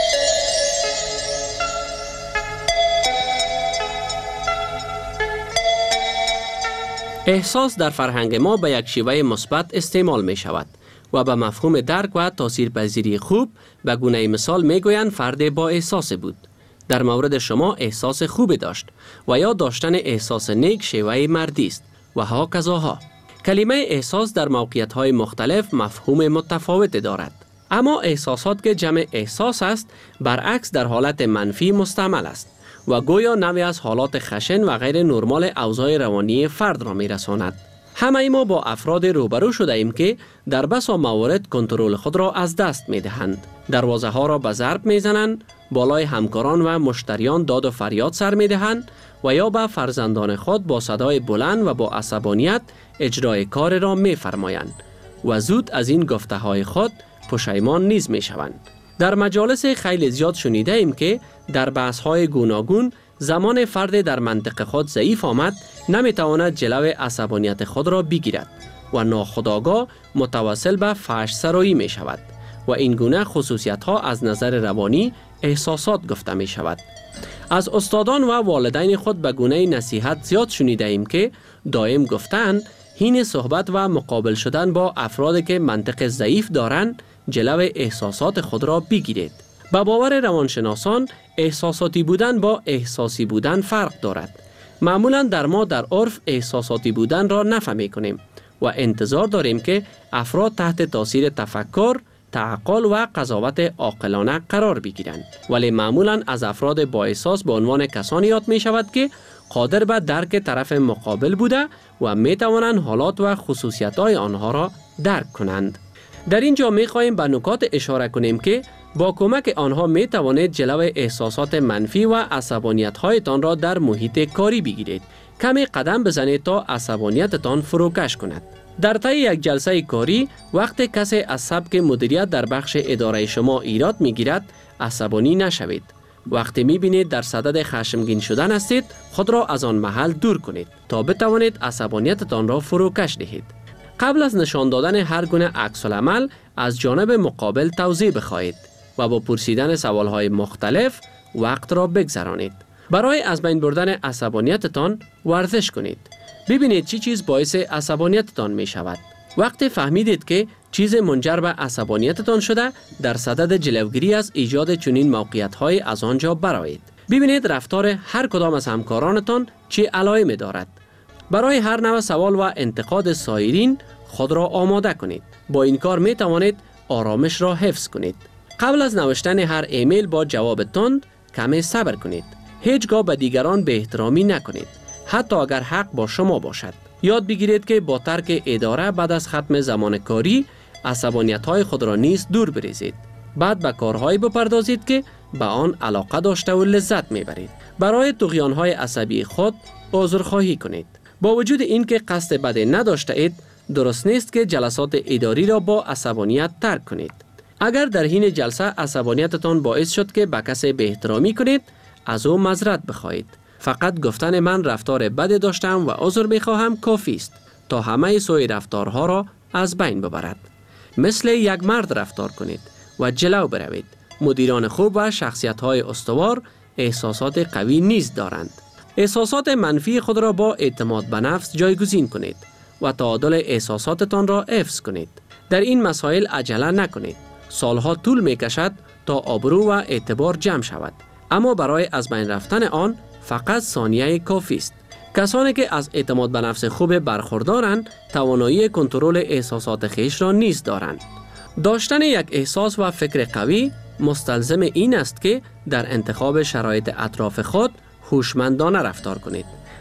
احساس در فرهنگ ما به یک شیوه مثبت استعمال می شود و به مفهوم درک و تاثیرپذیری خوب به گونه مثال می گویند فرد با احساس بود. در مورد شما احساس خوبی داشت و یا داشتن احساس نیک شیوه مردی است و ها کذاها. کلمه احساس در موقعیت‌های مختلف مفهوم متفاوت دارد. اما احساسات که جمع احساس است برعکس در حالت منفی مستعمل است و گویا نوعی از حالات خشن و غیر نرمال اوضاع روانی فرد را می‌رساند. همه ما با افراد روبرو شده ایم که در بسا موارد کنترل خود را از دست می‌دهند. دروازه ها را به ضرب می‌زنند، بالای همکاران و مشتریان داد و فریاد سر می‌دهند و یا به فرزندان خود با صدای بلند و با عصبانیت اجرای کار را می‌فرمایند و زود از این گفته‌های خود پشیمان نیز می‌شوند. در مجالس خیلی زیاد شنیده ایم که در بحث‌های گوناگون زمان فرد در منطق خود ضعیف آمد نمی‌تواند جلو عصبانیت خود را بگیرد و ناخودآگاه متوسل به فحش سرایی می‌شود و این گونه خصوصیت‌ها از نظر روانی احساسات گفته می‌شود. از استادان و والدین خود به گونه نصیحت زیاد شنیده ایم که دائم گفتند حین صحبت و مقابل شدن با افرادی که منطق ضعیف دارند جلو احساسات خود را بگیرید. به باور روانشناسان احساساتی بودن با احساسی بودن فرق دارد. معمولا در ما در عرف احساساتی بودن را نفهمی کنیم و انتظار داریم که افراد تحت تاثیر تفکر، تعقل و قضاوت عاقلانه قرار بگیرند، ولی معمولا از افراد با احساس به عنوان کسانی یاد می شود که قادر به درک طرف مقابل بوده و می توانند حالات و خصوصیت‌های آنها را درک کنند. در اینجا می خواهیم به نکات اشاره کنیم که با کمک آنها می توانید جلو احساسات منفی و عصبانیت‌هایتان را در محیط کاری بگیرید. کمی قدم بزنید تا عصبانیتتان فروکش کند. در طی یک جلسه کاری وقتی کسی از سبک مدیریت در بخش اداره شما ایراد میگیرد عصبانی نشوید. وقتی میبینید در صدد خشمگین شدن هستید خود را از آن محل دور کنید تا بتوانید عصبانیتتان را فروکش دهید. قبل از نشان دادن هر گونه عکس‌العمل از جانب مقابل توضیح بخواهید و با پرسیدن سوالهای مختلف وقت را بگذرانید. برای از بین بردن عصبانیتتان ورزش کنید. ببینید چی چیز باعث عصبانیتتان می شود. وقتی فهمیدید که چیز منجر به عصبانیتتان شده در صدد جلوگیری از ایجاد چنین موقعیت‌های از آنجا برآیید. ببینید رفتار هر کدام از همکارانتان چه علایمی دارد. برای هر نوع سوال و انتقاد سایرین خود را آماده کنید. با این کار می توانید آرامش را حفظ کنید. قبل از نوشتن هر ایمیل با جواب تند کمی صبر کنید. هیچگاه به دیگران بی احترامی نکنید، حتی اگر حق با شما باشد. یاد بگیرید که با ترک اداره بعد از ختم زمان کاری عصبانیت‌های خود را نیز دور بریزید. بعد به کارهایی بپردازید که به آن علاقه داشته و لذت میبرید. برای طغیان‌های عصبی خود عذرخواهی کنید. با وجود اینکه قصد بدی نداشته اید، درست نیست که جلسات اداری را با عصبانیت ترک کنید. اگر در حین جلسه عصبانیتتان باعث شد که به کسی بی احترامی کنید، از او معذرت بخواهید. فقط گفتن من رفتار بدی داشتم و عذر میخواهم کافی است تا همه سوی رفتارها را از بین ببرد. مثل یک مرد رفتار کنید و جلو بروید. مدیران خوب و شخصیت‌های استوار احساسات قوی نیز دارند. احساسات منفی خود را با اعتماد به نفس جایگزین کنید و تعادل احساساتتان را حفظ کنید. در این مسائل عجله نکنید. سالها طول میکشد تا آبرو و اعتبار جمع شود، اما برای از بین رفتن آن فقط ثانیه کافی است. کسانی که از اعتماد به نفس خوب برخوردارند توانایی کنترل احساسات خیش را نیز دارند. داشتن یک احساس و فکر قوی مستلزم این است که در انتخاب شرایط اطراف خود هوشمندانه رفتار کنید.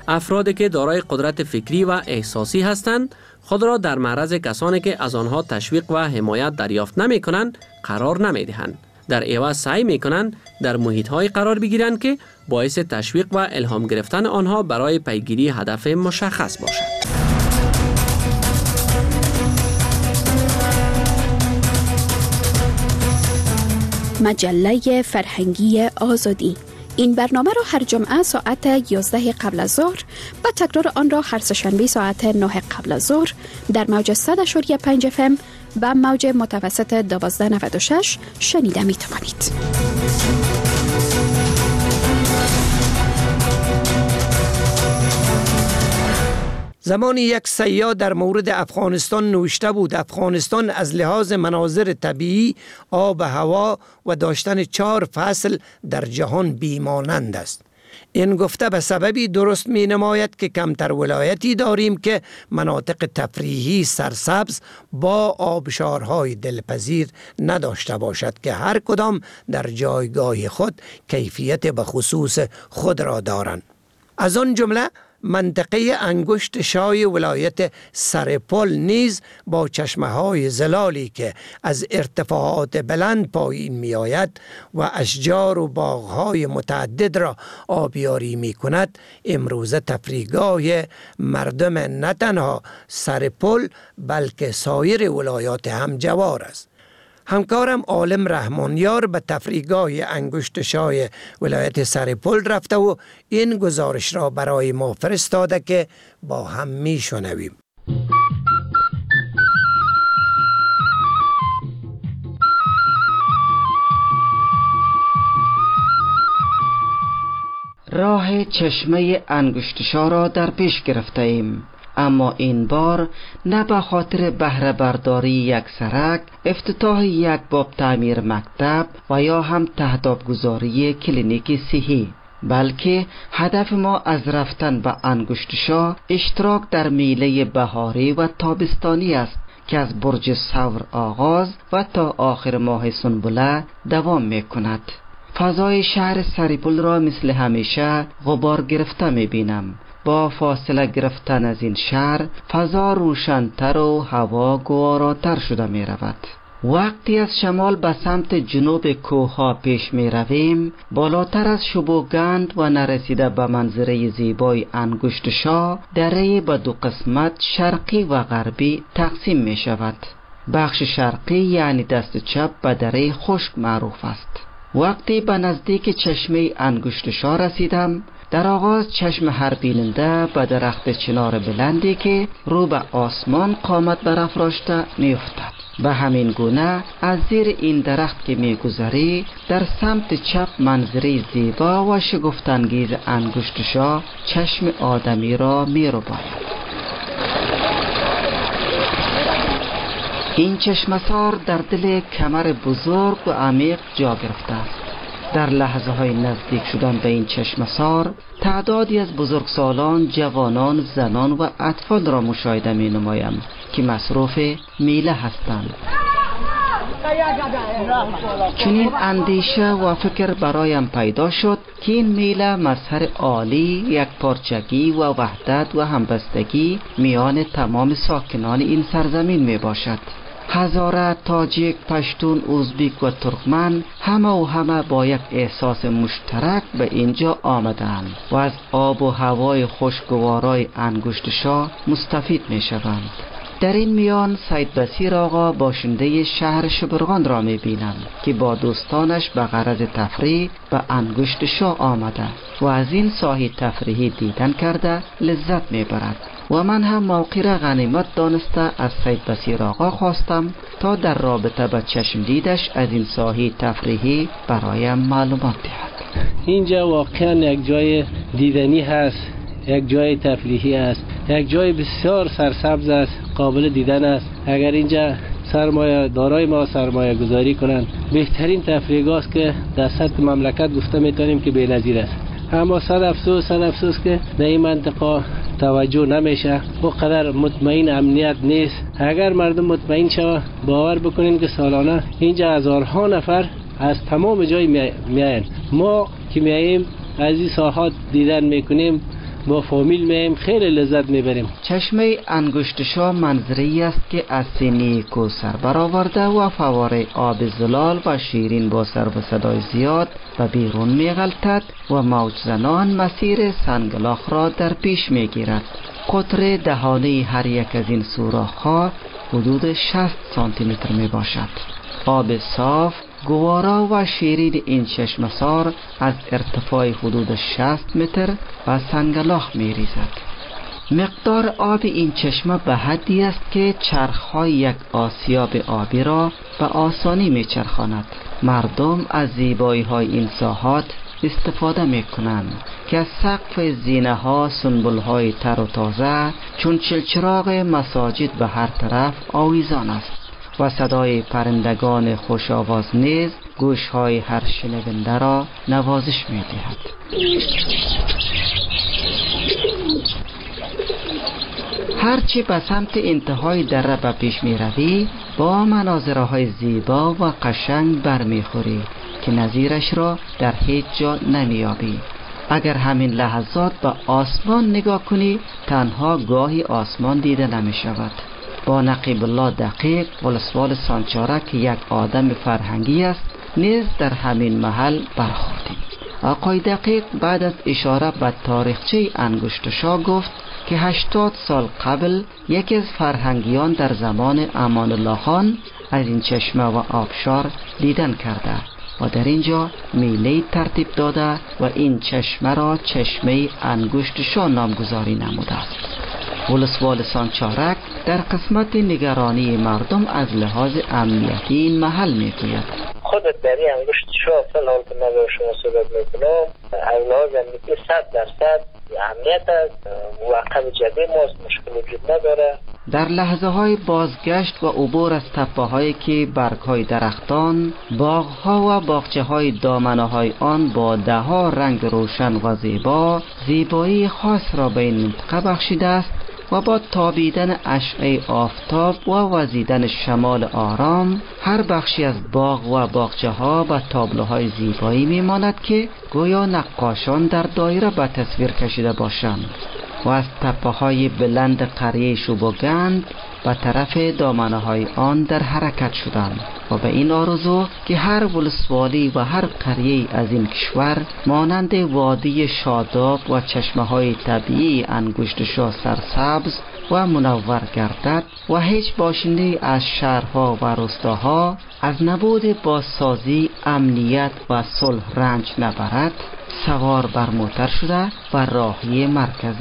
افرادی که دارای قدرت فکری و احساسی هستند خود را در معرض کسانی که از آنها تشویق و حمایت دریافت نمی کنند قرار نمی دهند. در عوض سعی می کنند در محیط های قرار بگیرند که باعث تشویق و الهام گرفتن آنها برای پیگیری هدف مشخص باشد. مجله فرهنگی آزادی. این برنامه را هر جمعه ساعت 11 قبل از ظهر و تکرار آن را هر سه‌شنبه ساعت 9 قبل از ظهر در موج 100.5 FM و موج متوسط 1296 شنیده می توانید. زمانی یک سیاه در مورد افغانستان نوشته بود افغانستان از لحاظ مناظر طبیعی، آب و هوا و داشتن 4 فصل در جهان بیمانند است. این گفته به سببی درست می نماید که کمتر ولایتی داریم که مناطق تفریحی سرسبز با آبشارهای دلپذیر نداشته باشد که هر کدام در جایگاه خود کیفیت به خصوص خود را دارند. از آن جمله منطقه انگشت شای ولایت سرپل نیز با چشمه‌های زلالی که از ارتفاعات بلند پایین می آید و اشجار و باغ‌های متعدد را آبیاری می کند، امروزه تفریحگاه مردم نه تنها سرپل بلکه سایر ولایات همجوار است. همکارم عالم رحمانیار به تفریحگاه انگشت شای ولایت سرپل رفته و این گزارش را برای ما فرستاده که با هم می شنویم. راه چشمه انگشتشا را در پیش گرفته ایم، اما این بار نه به خاطر بهره برداری یک سرک، افتتاح یک باب تعمیر مکتب و یا هم تهدابگذاری کلینیک صحی، بلکه هدف ما از رفتن به انگشتشا اشتراک در میله بهاری و تابستانی است که از برج ثور آغاز و تا آخر ماه سنبله دوام می کند. فضای شهر سرپل را مثل همیشه غبار گرفته می بینم. با فاصله گرفتن از این شهر فضا روشن‌تر و هوا گواراتر شده می رود. وقتی از شمال به سمت جنوب کوه‌ها پیش می رویم، بالاتر از شبوگند و نرسیده به منظره زیبای انگشتشا، دره به 2 قسمت شرقی و غربی تقسیم می شود. بخش شرقی یعنی دست چپ به دره خشک معروف است. وقتی به نزدیک چشمه انگشتشا رسیدم، در آغاز چشم هر بیننده به درخت چنار بلندی که رو به آسمان قامت برافراشته می‌افتد. به همین گونه از زیر این درخت که می‌گذری در سمت چپ منظره زیبا و شگفت‌انگیز انگشتشا چشم آدمی را می‌رباید. این چشمسار در دل کمر بزرگ و عمیق جا گرفته است. در لحظه های نزدیک شدن به این چشمسار تعدادی از بزرگسالان، جوانان، زنان و اطفال را مشاهده می نمایم که مصروف میله هستند. چنین اندیشه و فکر برایم پیدا شد که این میله مظهر عالی، یک پارچگی و وحدت و همبستگی میان تمام ساکنان این سرزمین می باشد. هزاره، تاجیک، پشتون، ازبک و ترکمن همه با یک احساس مشترک به اینجا آمدند و از آب و هوای خوشگوارای انگشتشا مستفید می شوند. در این میان سید بصیر آقا باشنده شهر شبرغان را می بینم که با دوستانش به غرض تفریح به انگشتشا آمده و از این ساحه تفریحی دیدن کرده لذت می برد. و من هم موقع را غنیمت دانسته از سید بصیر آقا خواستم تا در رابطه به چشم دیدش از این ساحه تفریحی برایم معلومات دهد. اینجا واقعا یک جای دیدنی هست، یک جای تفریحی است، یک جای بسیار سرسبز است، قابل دیدن است. اگر اینجا سرمایه دارای ما سرمایه گذاری کنند، بهترین تفریحگاه است که در سطح مملکت گفته میتونیم که بی‌نظیر است. اما صد افسوس که در این منطقه توجه نمیشه، و قدر مطمئن امنیت نیست. اگر مردم مطمئن شوه، باور بکنین که سالانه اینجا هزارها نفر از تمام جای میاین. ما که میاییم از این ساحات دیدن میکنیم با فامیل میایم، خیلی لذت میبریم. چشمه انگشتشا منظری است که از نیکو سر برآورده و فواره آب زلال و شیرین با سر و صدای زیاد و بیرون میغلطد و موج زنان مسیر سنگلاخ را در پیش میگیرد. قطر دهانه هر یک از این سوراخ‌ها حدود 60 سانتی متر می باشد. آب صاف، گوارا و شیرین این چشمسار از ارتفاع حدود 60 متر و سنگلاخ می ریزد. مقدار آب این چشمه به حدی است که چرخ‌های یک آسیاب آبی را به آسانی می چرخاند. مردم از زیبایی‌های این ساحات استفاده می کنند که از سقف زینه ها سنبل های تر و تازه چون چلچراغ مساجد به هر طرف آویزان است و صدای پرندگان خوش آواز نیز گوش های هر شنونده را نوازش می دهد. هرچی به سمت انتهای دره به پیش می روی با مناظره های زیبا و قشنگ برمیخوری که نظیرش را در هیچ جا نمیابی. اگر همین لحظات به آسمان نگاه کنی تنها گاهی آسمان دیده نمی شود. با نقیب الله دقیق ولسوال سانچارک که یک آدم فرهنگی است نیز در همین محل برخوردیم. آقای دقیق بعد از اشاره به تاریخچه انگشتشا گفت که 80 سال قبل یکی از فرهنگیان در زمان امان الله خان از این چشمه و آبشار دیدن کرده و در اینجا میله ترتیب داده و این چشمه را چشمه انگشتشا نامگذاری نموده است. ولسوال سانچارک در قسمت نگرانی مردم از لحاظ امنیتی این محل میگوید: خودت در این انگشتشا فلحال به نظر شما صحبت میکنم، از لحاظ امنیتی 100% امنیت است، موقع جدی ماست، مشکل وجود نداره. در لحظه های بازگشت و عبور از تپه هایی که برگ های درختان، باغ ها و باغچه های دامنه های آن با ده ها رنگ روشن و زیبا زیبایی خاص را به این منطقه بخشیده است و با تابیدن اشعه آفتاب و وزیدن شمال آرام هر بخشی از باغ و باغچه ها و تابلوهای زیبایی میماند که گویا نقاشان در دایره به تصویر کشیده باشند و از تپه های بلند قریه شوبوگند به طرف دامنه های آن در حرکت شدند و به این آرزو که هر ولسوالی و هر قریه از این کشور مانند وادی شاداب و چشمه های طبیعی انگشتشا سرسبز و منور گردد و هیچ باشنده از شهرها و روستاها از نبود بازسازی، امنیت و صلح رنج نبرد، سوار بر موتر شده و راهی مرکز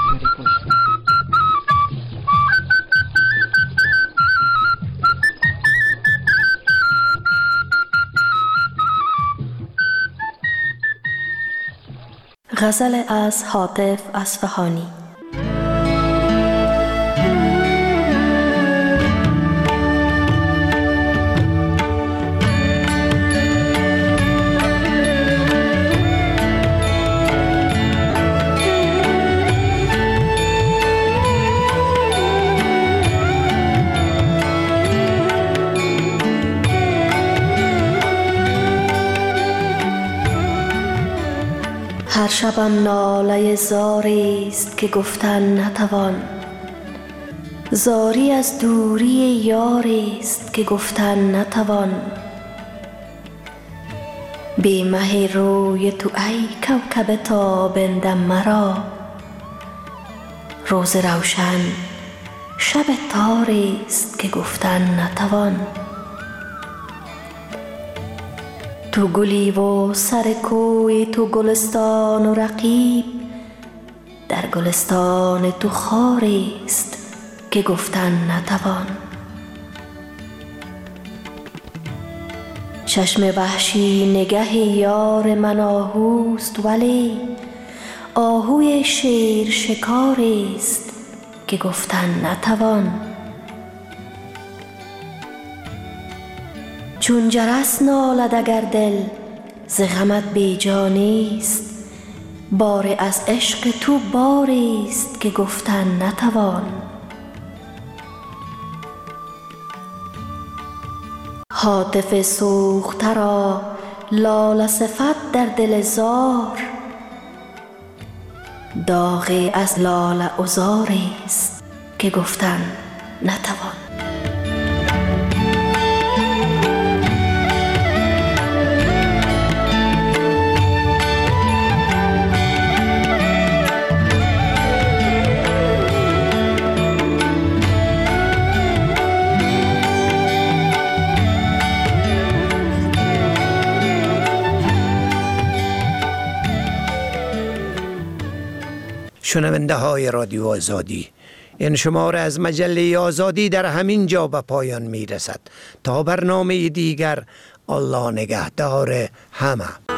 غزل از حاطف اصفهانی. هر شبم ناله زاری است که گفتن نتوان، زاری از دوری یاری است که گفتن نتوان. بی مه روی تو ای کوکب تابنده مرا، روز روشن شب تاری است که گفتن نتوان. تو گلی و سر کوی تو گلستان و رقیب، در گلستان تو خاری است که گفتن نتوان. چشم وحشی نگه یار من آهوست، ولی آهوی شیر شکاری است که گفتن نتوان. چون جرس نالد اگر دل ز غمت بیجا نیست، بار از عشق تو باری است که گفتن نتوان. هاتف سوخته را لاله صفت در دل زار، داغ از لاله عذاری است که گفتن نتوان. شنونده های رادیو آزادی، این شماره از مجله آزادی در همین جا به پایان می رسد. تا برنامه دیگر، الله نگهدار همه.